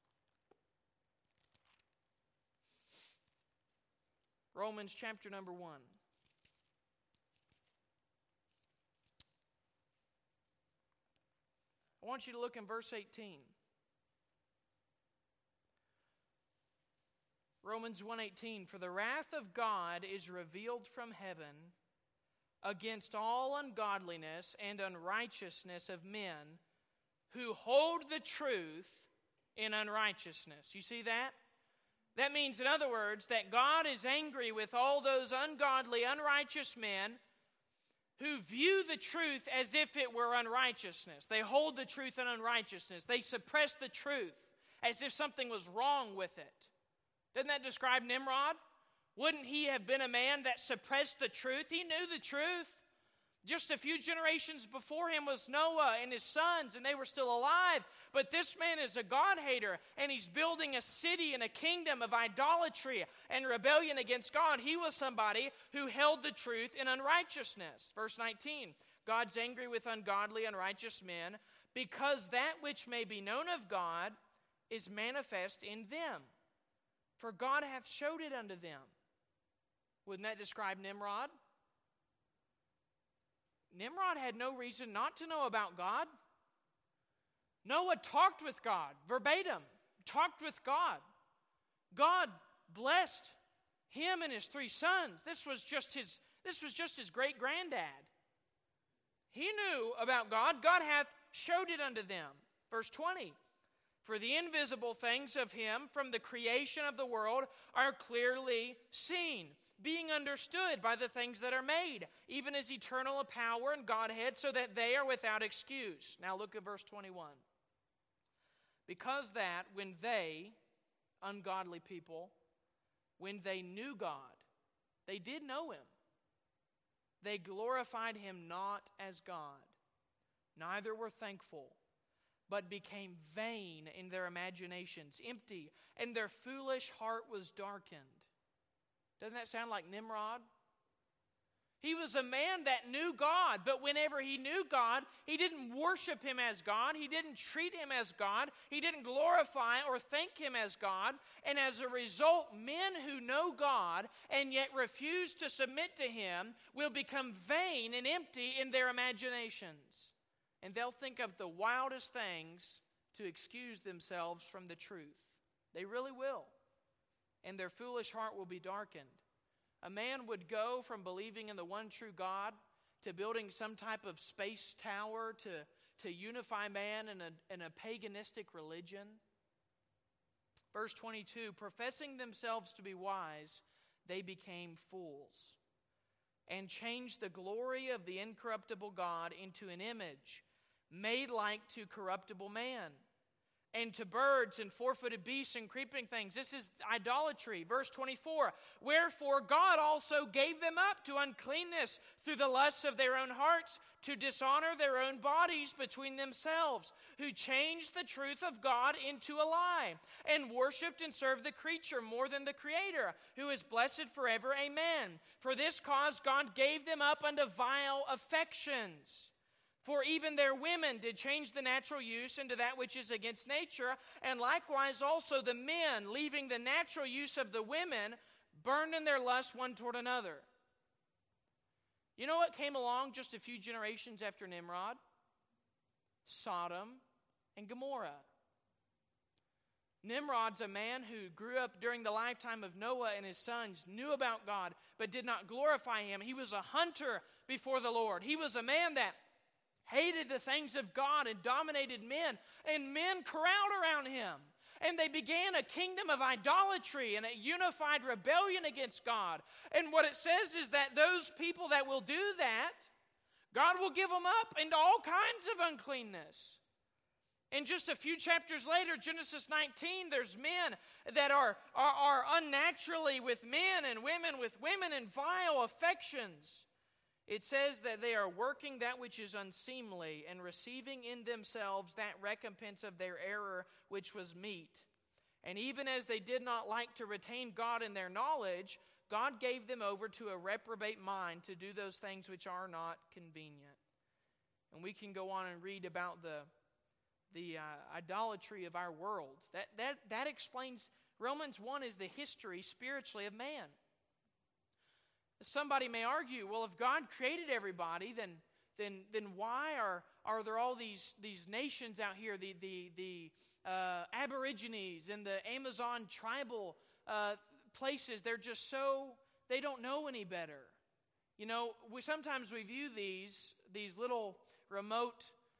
Speaker 2: Romans chapter number 1. I want you to look in verse 18. Romans 1:18, for the wrath of God is revealed from heaven against all ungodliness and unrighteousness of men who hold the truth in unrighteousness. You see that? That means, in other words, that God is angry with all those ungodly, unrighteous men who view the truth as if it were unrighteousness. They hold the truth in unrighteousness. They suppress the truth as if something was wrong with it. Doesn't that describe Nimrod? Wouldn't he have been a man that suppressed the truth? He knew the truth. Just a few generations before him was Noah and his sons, and they were still alive. But this man is a God-hater, and he's building a city and a kingdom of idolatry and rebellion against God. He was somebody who held the truth in unrighteousness. Verse 19, God's angry with ungodly, unrighteous men, because that which may be known of God is manifest in them. For God hath showed it unto them. Wouldn't that describe Nimrod? Nimrod had no reason not to know about God. Noah talked with God, verbatim, talked with God. God blessed him and his 3 sons. This was just his great-granddad. He knew about God. God hath showed it unto them. Verse 20, for the invisible things of him from the creation of the world are clearly seen, being understood by the things that are made, even as eternal power and Godhead, so that they are without excuse. Now look at verse 21. Because that when they, ungodly people, when they knew God, they did know him. They glorified him not as God, neither were thankful, but became vain in their imaginations, empty, and their foolish heart was darkened. Doesn't that sound like Nimrod? He was a man that knew God, but whenever he knew God, he didn't worship him as God. He didn't treat him as God. He didn't glorify or thank him as God. And as a result, men who know God and yet refuse to submit to him will become vain and empty in their imaginations. And they'll think of the wildest things to excuse themselves from the truth. They really will. And their foolish heart will be darkened. A man would go from believing in the one true God to building some type of space tower to unify man in a paganistic religion. Verse 22, professing themselves to be wise, they became fools and changed the glory of the incorruptible God into an image made like to corruptible man, and to birds and four-footed beasts and creeping things. This is idolatry. Verse 24, wherefore God also gave them up to uncleanness through the lusts of their own hearts, to dishonor their own bodies between themselves, who changed the truth of God into a lie, and worshipped and served the creature more than the Creator, who is blessed forever. Amen. For this cause God gave them up unto vile affections. For even their women did change the natural use into that which is against nature, and likewise also the men, leaving the natural use of the women, burned in their lust one toward another. You know what came along just a few generations after Nimrod? Sodom and Gomorrah. Nimrod's a man who grew up during the lifetime of Noah and his sons, knew about God, but did not glorify him. He was a hunter before the Lord. He was a man that hated the things of God and dominated men, and men corralled around him. And they began a kingdom of idolatry and a unified rebellion against God. And what it says is that those people that will do that, God will give them up into all kinds of uncleanness. And just a few chapters later, Genesis 19, there's men that are unnaturally with men and women with women in vile affections. It says that they are working that which is unseemly and receiving in themselves that recompense of their error which was meet. And even as they did not like to retain God in their knowledge, God gave them over to a reprobate mind to do those things which are not convenient. And we can go on and read about the idolatry of our world. That explains, Romans 1 is the history spiritually of man. Somebody may argue, well, if God created everybody, then why are there all these nations out here, the Aborigines and the Amazon tribal places? They're just they don't know any better. You know, sometimes we view these little remote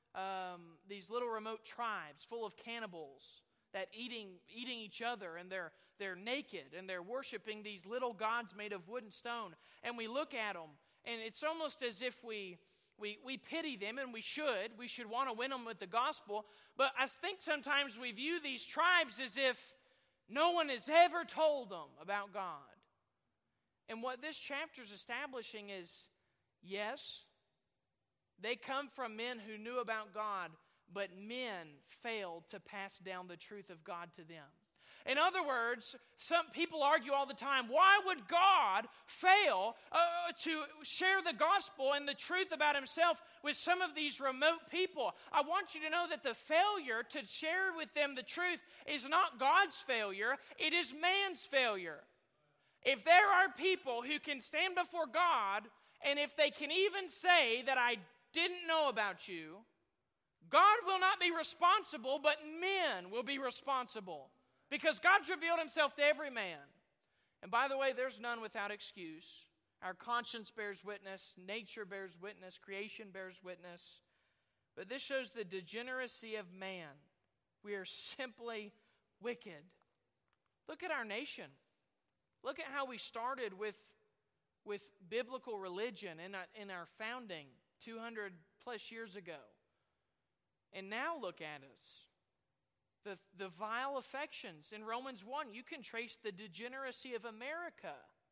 Speaker 2: tribes full of cannibals that eating each other, and they're naked, and they're worshiping these little gods made of wood and stone. And we look at them, and it's almost as if we pity them, and we should want to win them with the gospel. But I think sometimes we view these tribes as if no one has ever told them about God. And what this chapter is establishing is, yes, they come from men who knew about God, but men failed to pass down the truth of God to them. In other words, some people argue all the time, why would God fail to share the gospel and the truth about himself with some of these remote people? I want you to know that the failure to share with them the truth is not God's failure, it is man's failure. If there are people who can stand before God, and if they can even say that I didn't know about you, God will not be responsible, but men will be responsible. Because God's revealed himself to every man. And by the way, there's none without excuse. Our conscience bears witness, nature bears witness, creation bears witness. But this shows the degeneracy of man. We are simply wicked. Look at our nation. Look at how we started with biblical religion in our founding 200 plus years ago. And now look at us. The vile affections. In Romans 1, you can trace the degeneracy of America.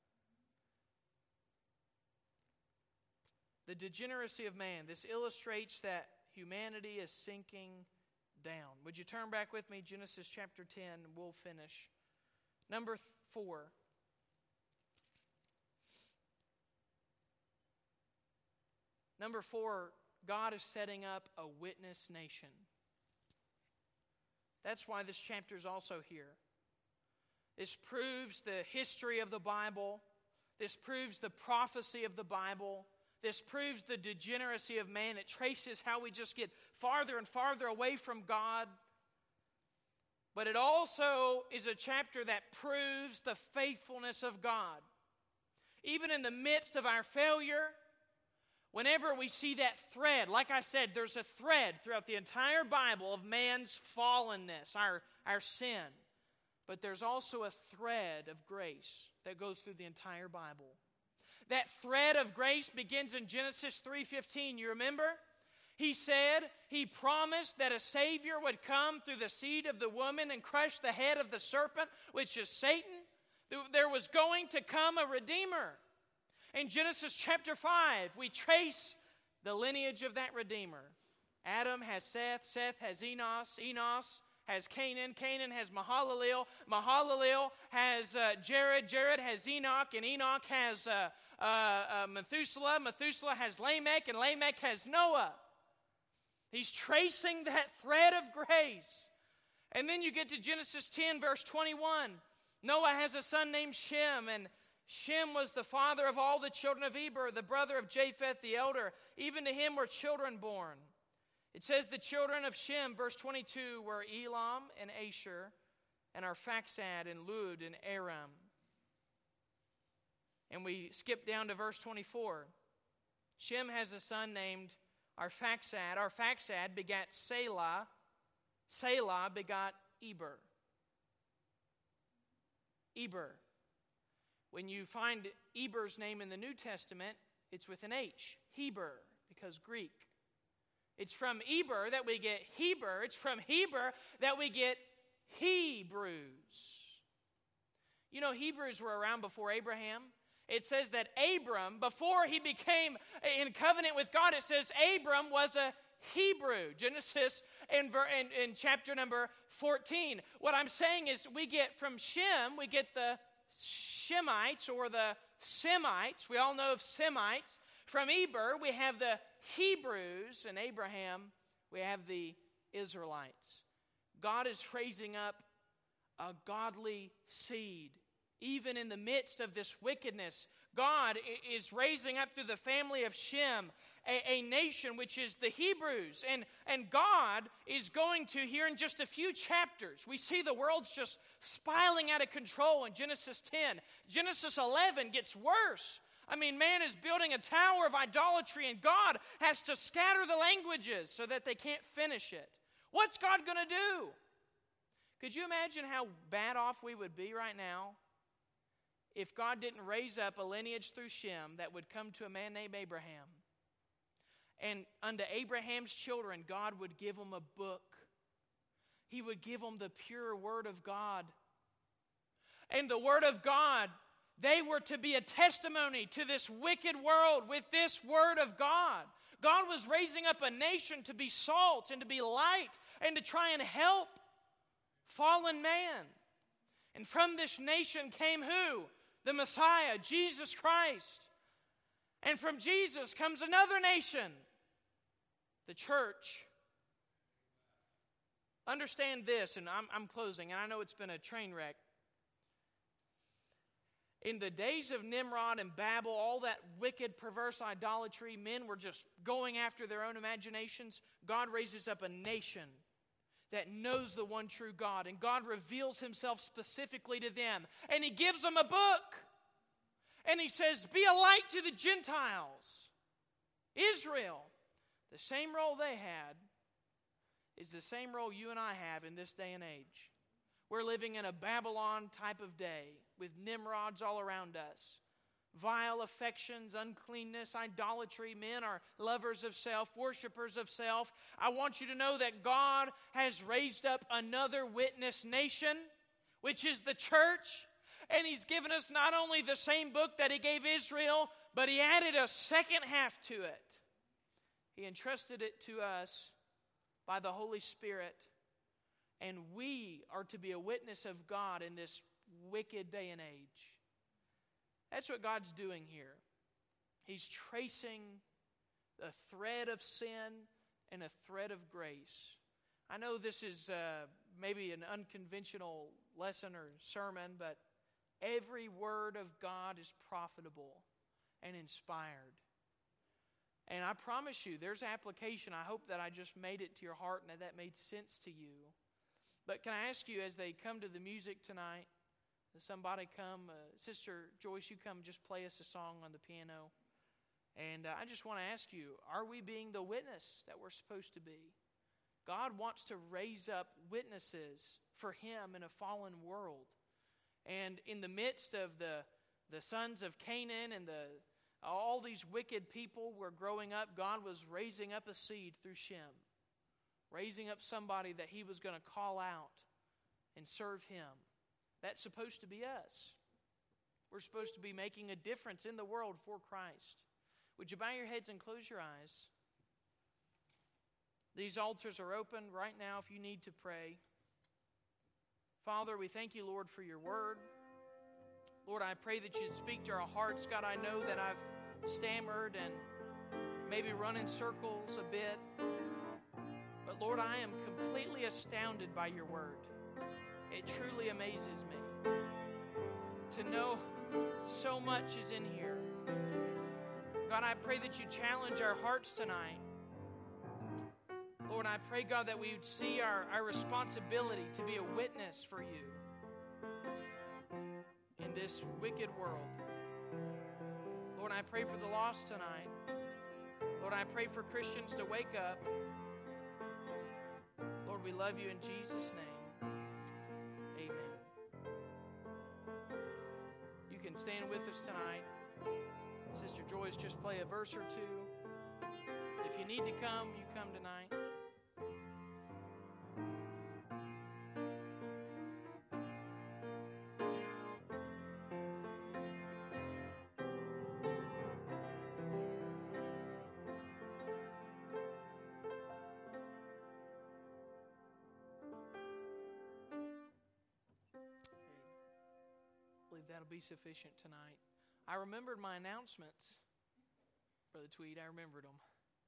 Speaker 2: The degeneracy of man. This illustrates that humanity is sinking down. Would you turn back with me? Genesis chapter 10, and we'll finish. Number 4. Number 4, God is setting up a witness nation. That's why this chapter is also here. This proves the history of the Bible. This proves the prophecy of the Bible. This proves the degeneracy of man. It traces how we just get farther and farther away from God. But it also is a chapter that proves the faithfulness of God. Even in the midst of our failure, whenever we see that thread, like I said, there's a thread throughout the entire Bible of man's fallenness, our sin. But there's also a thread of grace that goes through the entire Bible. That thread of grace begins in Genesis 3:15. You remember? He said, he promised that a Savior would come through the seed of the woman and crush the head of the serpent, which is Satan. There was going to come a Redeemer. In Genesis chapter 5, we trace the lineage of that Redeemer. Adam has Seth, Seth has Enos, Enos has Canaan, Canaan has Mahalalel, Mahalalel has Jared, Jared has Enoch, and Enoch has Methuselah, Methuselah has Lamech, and Lamech has Noah. He's tracing that thread of grace. And then you get to Genesis 10, verse 21. Noah has a son named Shem, and Shem was the father of all the children of Eber, the brother of Japheth the elder. Even to him were children born. It says the children of Shem, verse 22, were Elam and Asher, and Arphaxad and Lud and Aram. And we skip down to verse 24. Shem has a son named Arphaxad. Arphaxad begat Selah. Selah begot Eber. Eber. When you find Eber's name in the New Testament, it's with an H. Heber, because Greek. It's from Eber that we get Heber. It's from Heber that we get Hebrews. You know, Hebrews were around before Abraham. It says that Abram, before he became in covenant with God, it says Abram was a Hebrew. Genesis in chapter number 14. What I'm saying is we get from Shem, we get the Shemites or the Semites. We all know of Semites. From Eber, we have the Hebrews, and Abraham, we have the Israelites. God is raising up a godly seed. Even in the midst of this wickedness, God is raising up through the family of Shem a nation which is the Hebrews. And God is going to, here in just a few chapters, we see the world's just spiraling out of control in Genesis 10. Genesis 11 gets worse. I mean, man is building a tower of idolatry, and God has to scatter the languages so that they can't finish it. What's God going to do? Could you imagine how bad off we would be right now if God didn't raise up a lineage through Shem that would come to a man named Abraham? And unto Abraham's children, God would give them a book. He would give them the pure Word of God. And the Word of God, they were to be a testimony to this wicked world with this Word of God. God was raising up a nation to be salt and to be light and to try and help fallen man. And from this nation came who? The Messiah, Jesus Christ. And from Jesus comes another nation, the church. Understand this, and I'm closing, and I know it's been a train wreck. In the days of Nimrod and Babel, all that wicked, perverse idolatry, men were just going after their own imaginations. God raises up a nation that knows the one true God, and God reveals Himself specifically to them. And He gives them a book. And He says, be a light to the Gentiles. Israel, the same role they had is the same role you and I have in this day and age. We're living in a Babylon type of day with Nimrods all around us. Vile affections, uncleanness, idolatry. Men are lovers of self, worshipers of self. I want you to know that God has raised up another witness nation, which is the church. And He's given us not only the same book that He gave Israel, but He added a second half to it. He entrusted it to us by the Holy Spirit. And we are to be a witness of God in this wicked day and age. That's what God's doing here. He's tracing a thread of sin and a thread of grace. I know this is maybe an unconventional lesson or sermon, but every word of God is profitable and inspired. And I promise you, there's application. I hope that I just made it to your heart and that made sense to you. But can I ask you, as they come to the music tonight, somebody come, Sister Joyce, you come just play us a song on the piano. And I just want to ask you, are we being the witness that we're supposed to be? God wants to raise up witnesses for Him in a fallen world. And in the midst of the sons of Canaan and all these wicked people were growing up, God was raising up a seed through Shem. Raising up somebody that He was going to call out and serve Him. That's supposed to be us. We're supposed to be making a difference in the world for Christ. Would you bow your heads and close your eyes? These altars are open right now if you need to pray. Father, we thank You, Lord, for Your word. Lord, I pray that You'd speak to our hearts. God, I know that I've stammered and maybe run in circles a bit. But Lord, I am completely astounded by Your word. It truly amazes me to know so much is in here. God, I pray that You challenge our hearts tonight. Lord, I pray, God, that we would see our responsibility to be a witness for You in this wicked world. Lord, I pray for the lost tonight. Lord, I pray for Christians to wake up. Lord, we love You in Jesus' name. Amen. You can stand with us tonight. Sister Joyce, just play a verse or two. If you need to come, you come tonight. That'll be sufficient tonight. I remembered my announcements, Brother Tweed. I remembered them.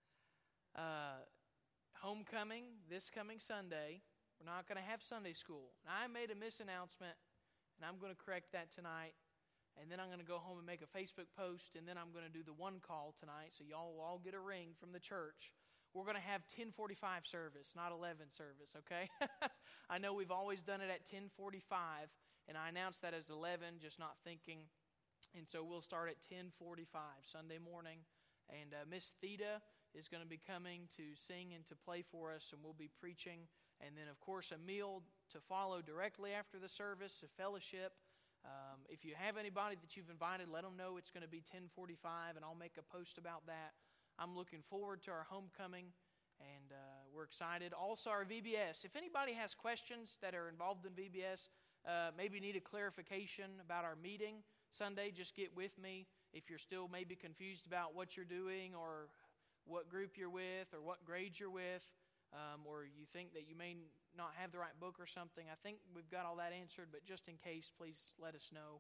Speaker 2: Homecoming this coming Sunday. We're not going to have Sunday school. Now, I made a misannouncement, and I'm going to correct that tonight. And then I'm going to go home and make a Facebook post, and then I'm going to do the one call tonight, so y'all will all get a ring from the church. We're going to have 10:45 service, not 11 service, okay? I know we've always done it at 10:45. And I announced that as 11, just not thinking. And so we'll start at 10:45 Sunday morning. And Miss Theta is going to be coming to sing and to play for us, and we'll be preaching. And then, of course, a meal to follow directly after the service, a fellowship. If you have anybody that you've invited, let them know it's going to be 10:45, and I'll make a post about that. I'm looking forward to our homecoming, and we're excited. Also, our VBS. If anybody has questions that are involved in VBS, maybe need a clarification about our meeting Sunday, just get with me. If you're still maybe confused about what you're doing or what group you're with or what grade you're with, or you think that you may not have the right book or something, I think we've got all that answered, but just in case, please let us know.